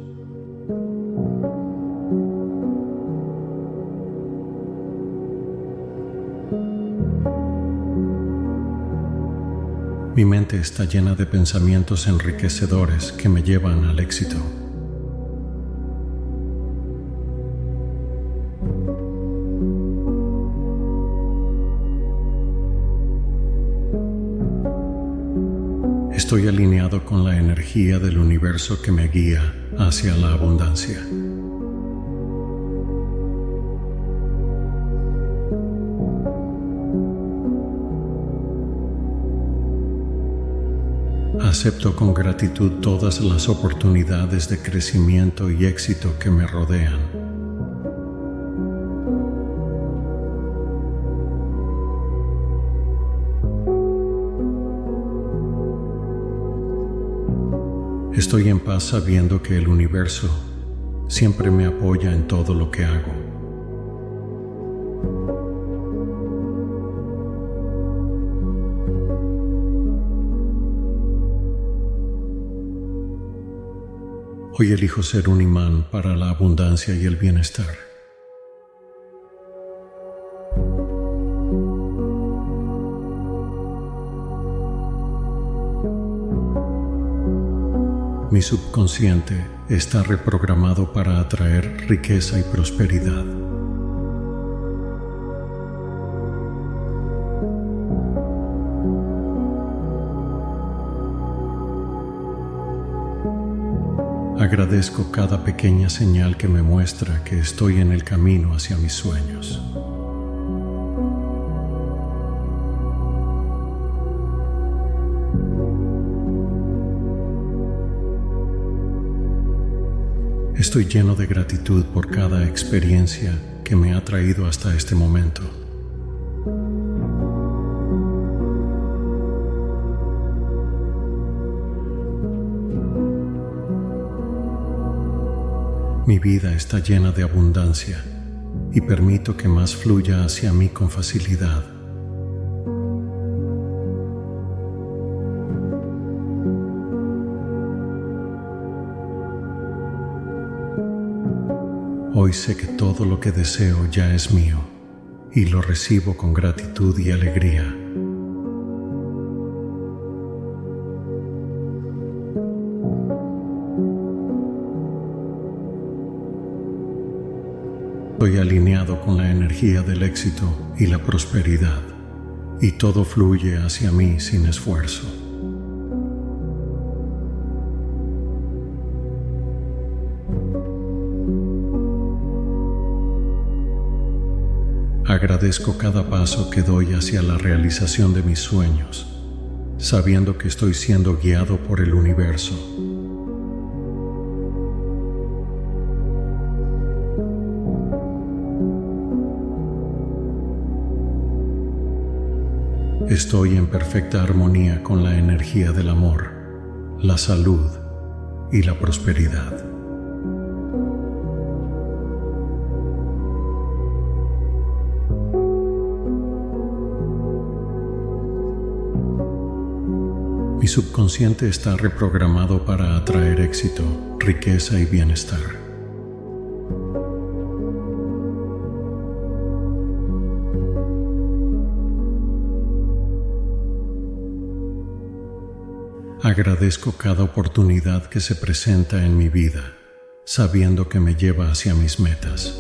Speaker 1: Mi mente está llena de pensamientos enriquecedores que me llevan al éxito. Estoy alineado con la energía del universo que me guía hacia la abundancia. Acepto con gratitud todas las oportunidades de crecimiento y éxito que me rodean. Estoy en paz sabiendo que el universo siempre me apoya en todo lo que hago. Hoy elijo ser un imán para la abundancia y el bienestar. Mi subconsciente está reprogramado para atraer riqueza y prosperidad. Agradezco cada pequeña señal que me muestra que estoy en el camino hacia mis sueños. Estoy lleno de gratitud por cada experiencia que me ha traído hasta este momento. Mi vida está llena de abundancia y permito que más fluya hacia mí con facilidad. Hoy sé que todo lo que deseo ya es mío y lo recibo con gratitud y alegría. Estoy alineado con la energía del éxito y la prosperidad, y todo fluye hacia mí sin esfuerzo. Agradezco cada paso que doy hacia la realización de mis sueños, sabiendo que estoy siendo guiado por el universo. Estoy en perfecta armonía con la energía del amor, la salud y la prosperidad. Mi subconsciente está reprogramado para atraer éxito, riqueza y bienestar. Agradezco cada oportunidad que se presenta en mi vida, sabiendo que me lleva hacia mis metas.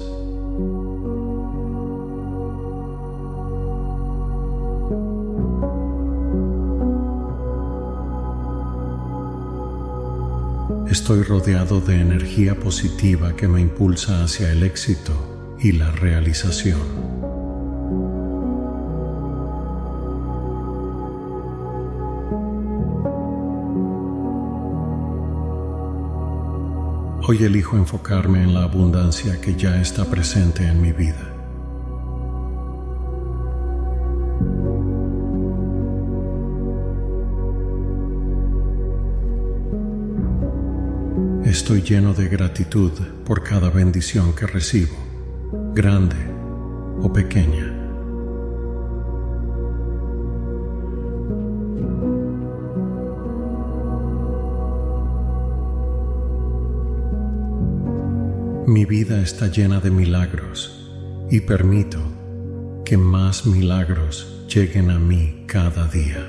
Speaker 1: Estoy rodeado de energía positiva que me impulsa hacia el éxito y la realización. Hoy elijo enfocarme en la abundancia que ya está presente en mi vida. Estoy lleno de gratitud por cada bendición que recibo, grande o pequeña. Mi vida está llena de milagros y permito que más milagros lleguen a mí cada día.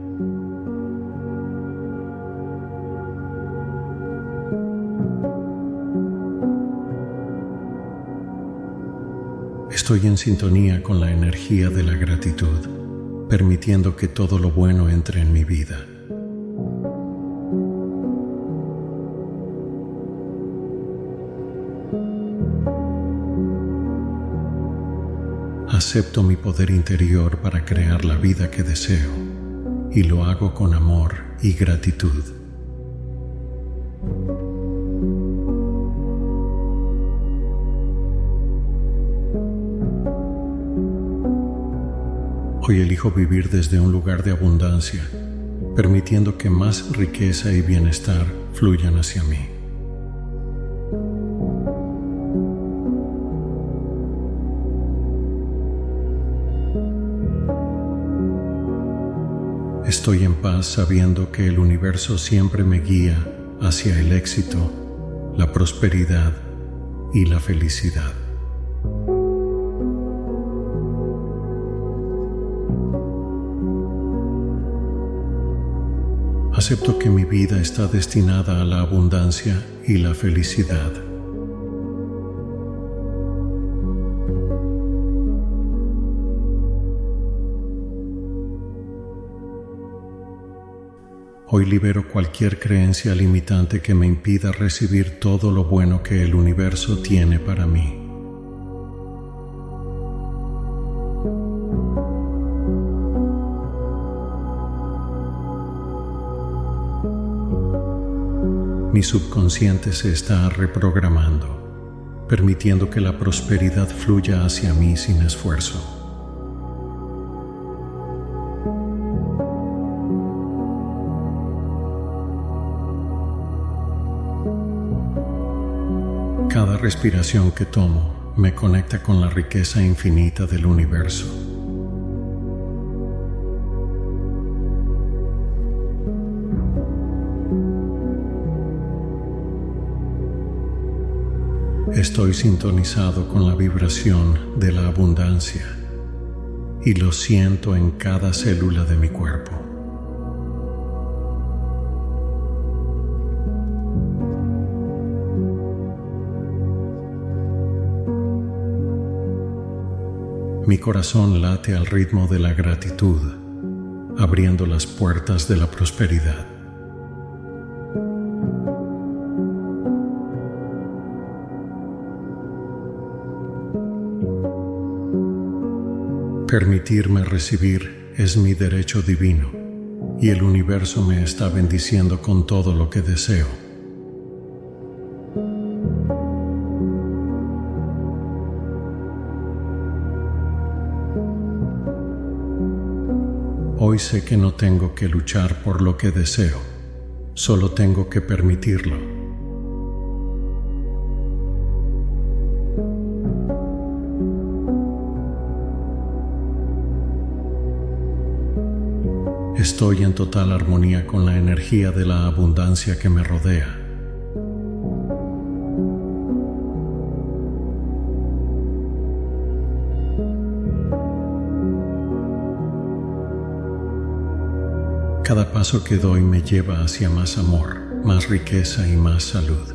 Speaker 1: Estoy en sintonía con la energía de la gratitud, permitiendo que todo lo bueno entre en mi vida. Acepto mi poder interior para crear la vida que deseo y lo hago con amor y gratitud. Hoy elijo vivir desde un lugar de abundancia, permitiendo que más riqueza y bienestar fluyan hacia mí. Estoy en paz sabiendo que el universo siempre me guía hacia el éxito, la prosperidad y la felicidad. Acepto que mi vida está destinada a la abundancia y la felicidad. Hoy libero cualquier creencia limitante que me impida recibir todo lo bueno que el universo tiene para mí. Mi subconsciente se está reprogramando, permitiendo que la prosperidad fluya hacia mí sin esfuerzo. Cada respiración que tomo me conecta con la riqueza infinita del universo. Estoy sintonizado con la vibración de la abundancia y lo siento en cada célula de mi cuerpo. Mi corazón late al ritmo de la gratitud, abriendo las puertas de la prosperidad. Permitirme recibir es mi derecho divino, y el universo me está bendiciendo con todo lo que deseo. Hoy sé que no tengo que luchar por lo que deseo, solo tengo que permitirlo. Estoy en total armonía con la energía de la abundancia que me rodea. Cada paso que doy me lleva hacia más amor, más riqueza y más salud.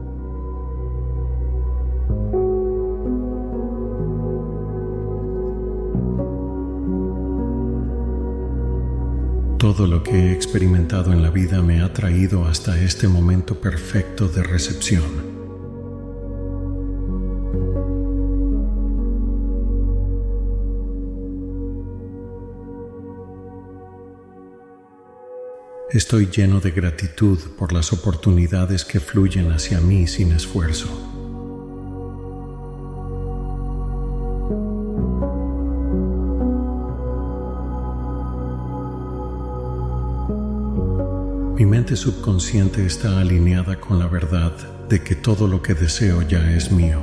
Speaker 1: Todo lo que he experimentado en la vida me ha traído hasta este momento perfecto de recepción. Estoy lleno de gratitud por las oportunidades que fluyen hacia mí sin esfuerzo. Mi mente subconsciente está alineada con la verdad de que todo lo que deseo ya es mío.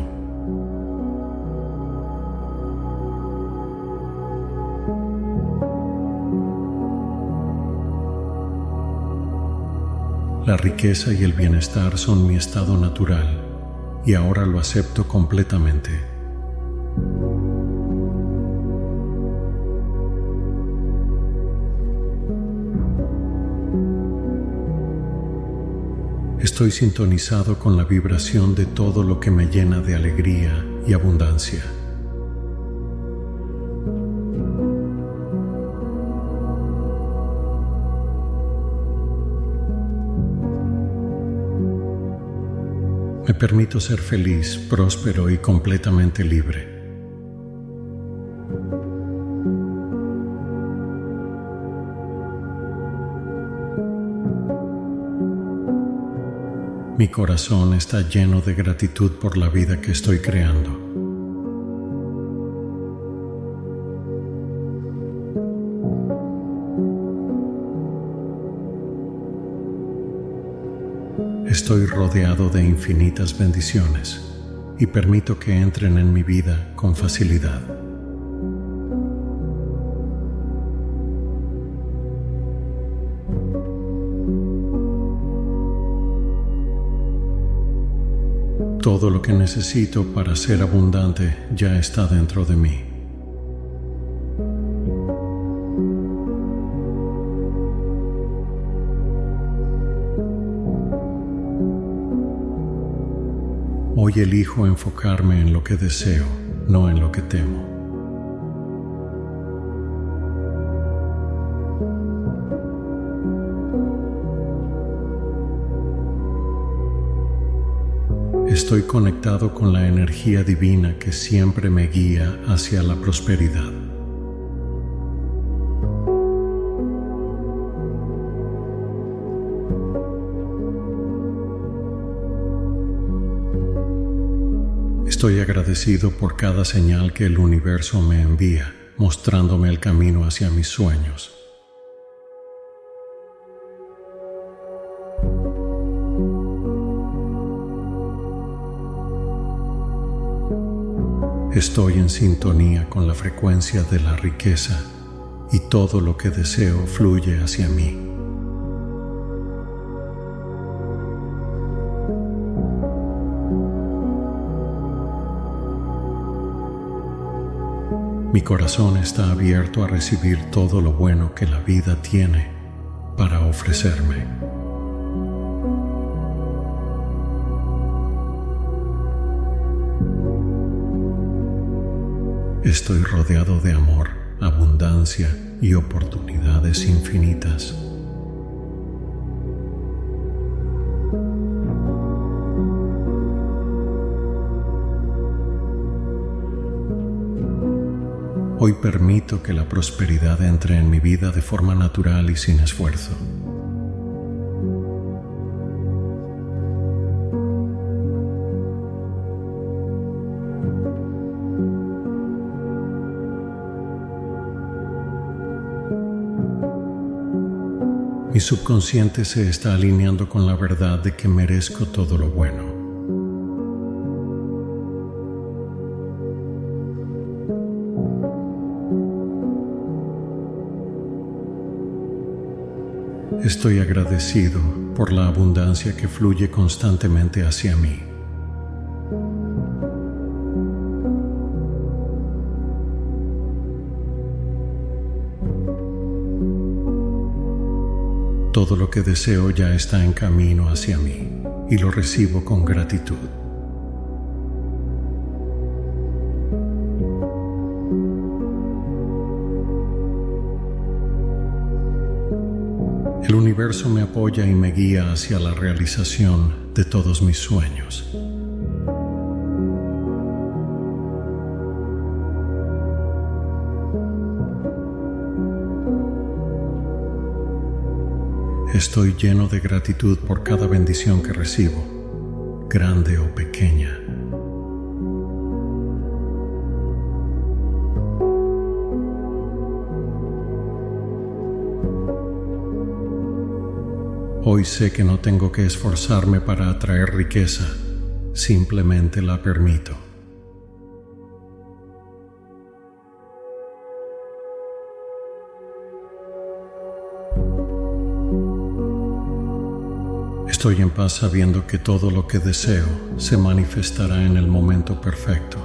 Speaker 1: La riqueza y el bienestar son mi estado natural y ahora lo acepto completamente. Estoy sintonizado con la vibración de todo lo que me llena de alegría y abundancia. Me permito ser feliz, próspero y completamente libre. Mi corazón está lleno de gratitud por la vida que estoy creando. Estoy rodeado de infinitas bendiciones y permito que entren en mi vida con facilidad. Todo lo que necesito para ser abundante ya está dentro de mí. Hoy elijo enfocarme en lo que deseo, no en lo que temo. Estoy conectado con la energía divina que siempre me guía hacia la prosperidad. Estoy agradecido por cada señal que el universo me envía, mostrándome el camino hacia mis sueños. Estoy en sintonía con la frecuencia de la riqueza y todo lo que deseo fluye hacia mí. Mi corazón está abierto a recibir todo lo bueno que la vida tiene para ofrecerme. Estoy rodeado de amor, abundancia y oportunidades infinitas. Hoy permito que la prosperidad entre en mi vida de forma natural y sin esfuerzo. Mi subconsciente se está alineando con la verdad de que merezco todo lo bueno. Estoy agradecido por la abundancia que fluye constantemente hacia mí. Todo lo que deseo ya está en camino hacia mí y lo recibo con gratitud. El universo me apoya y me guía hacia la realización de todos mis sueños. Estoy lleno de gratitud por cada bendición que recibo, grande o pequeña. Hoy sé que no tengo que esforzarme para atraer riqueza, simplemente la permito. Estoy en paz sabiendo que todo lo que deseo se manifestará en el momento perfecto.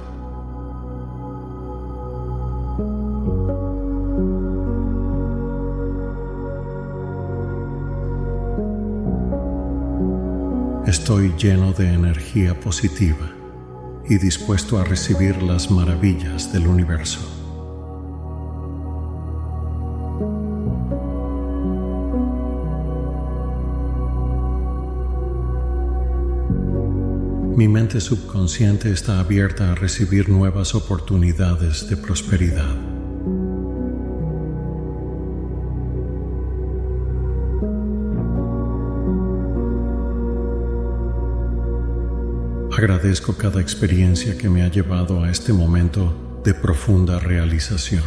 Speaker 1: Estoy lleno de energía positiva y dispuesto a recibir las maravillas del universo. Mi mente subconsciente está abierta a recibir nuevas oportunidades de prosperidad. Agradezco cada experiencia que me ha llevado a este momento de profunda realización.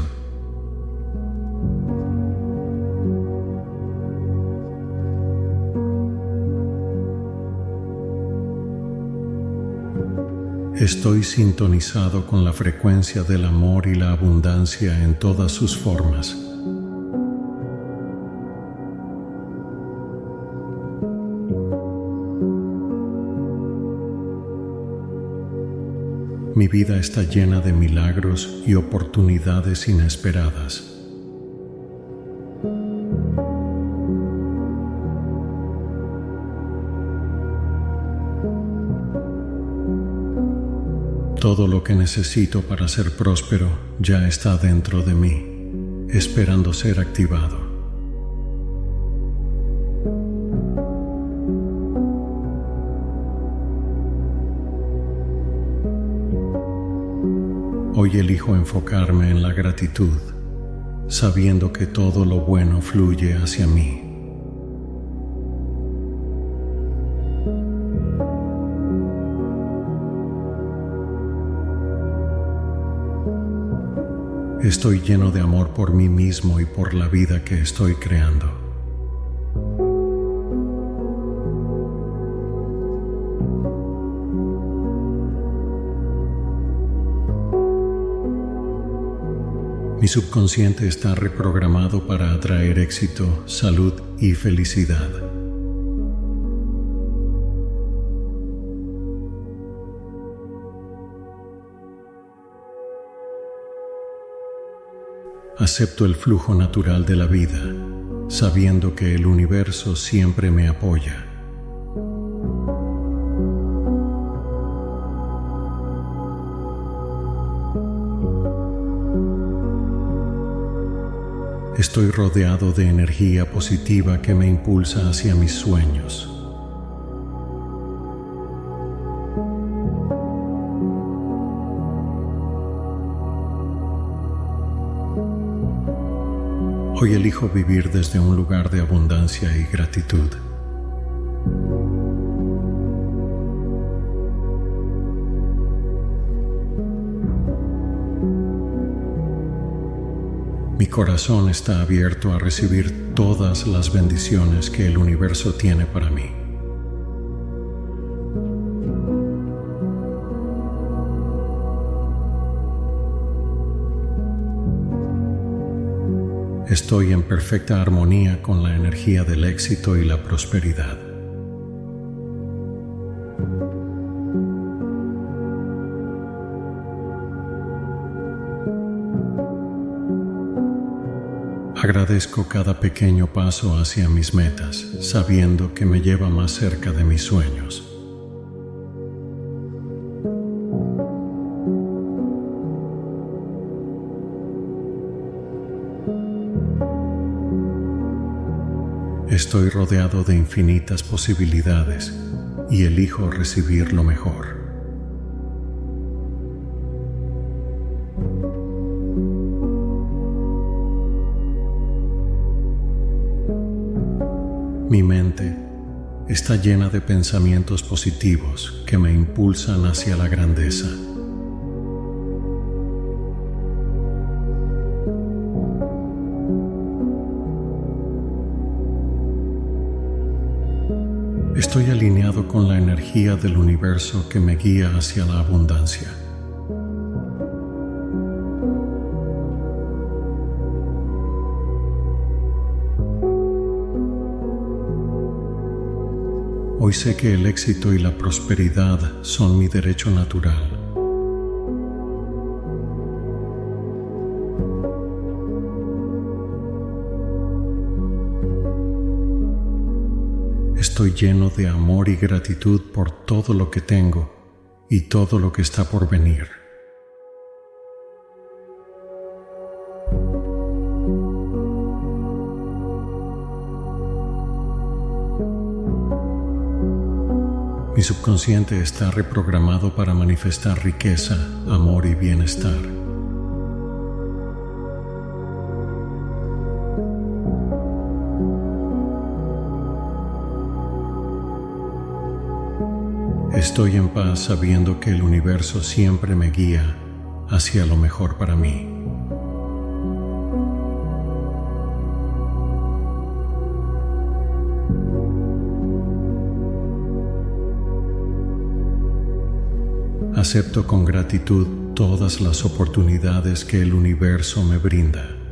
Speaker 1: Estoy sintonizado con la frecuencia del amor y la abundancia en todas sus formas. Mi vida está llena de milagros y oportunidades inesperadas. Todo lo que necesito para ser próspero ya está dentro de mí, esperando ser activado. Hoy elijo enfocarme en la gratitud, sabiendo que todo lo bueno fluye hacia mí. Estoy lleno de amor por mí mismo y por la vida que estoy creando. Mi subconsciente está reprogramado para atraer éxito, salud y felicidad. Acepto el flujo natural de la vida, sabiendo que el universo siempre me apoya. Estoy rodeado de energía positiva que me impulsa hacia mis sueños. Hoy elijo vivir desde un lugar de abundancia y gratitud. Mi corazón está abierto a recibir todas las bendiciones que el universo tiene para mí. Estoy en perfecta armonía con la energía del éxito y la prosperidad. Agradezco cada pequeño paso hacia mis metas, sabiendo que me lleva más cerca de mis sueños. Estoy rodeado de infinitas posibilidades y elijo recibir lo mejor. Mi mente está llena de pensamientos positivos que me impulsan hacia la grandeza. Estoy alineado con la energía del universo que me guía hacia la abundancia. Hoy sé que el éxito y la prosperidad son mi derecho natural. Estoy lleno de amor y gratitud por todo lo que tengo y todo lo que está por venir. Mi subconsciente está reprogramado para manifestar riqueza, amor y bienestar. Estoy en paz sabiendo que el universo siempre me guía hacia lo mejor para mí. Acepto con gratitud todas las oportunidades que el universo me brinda.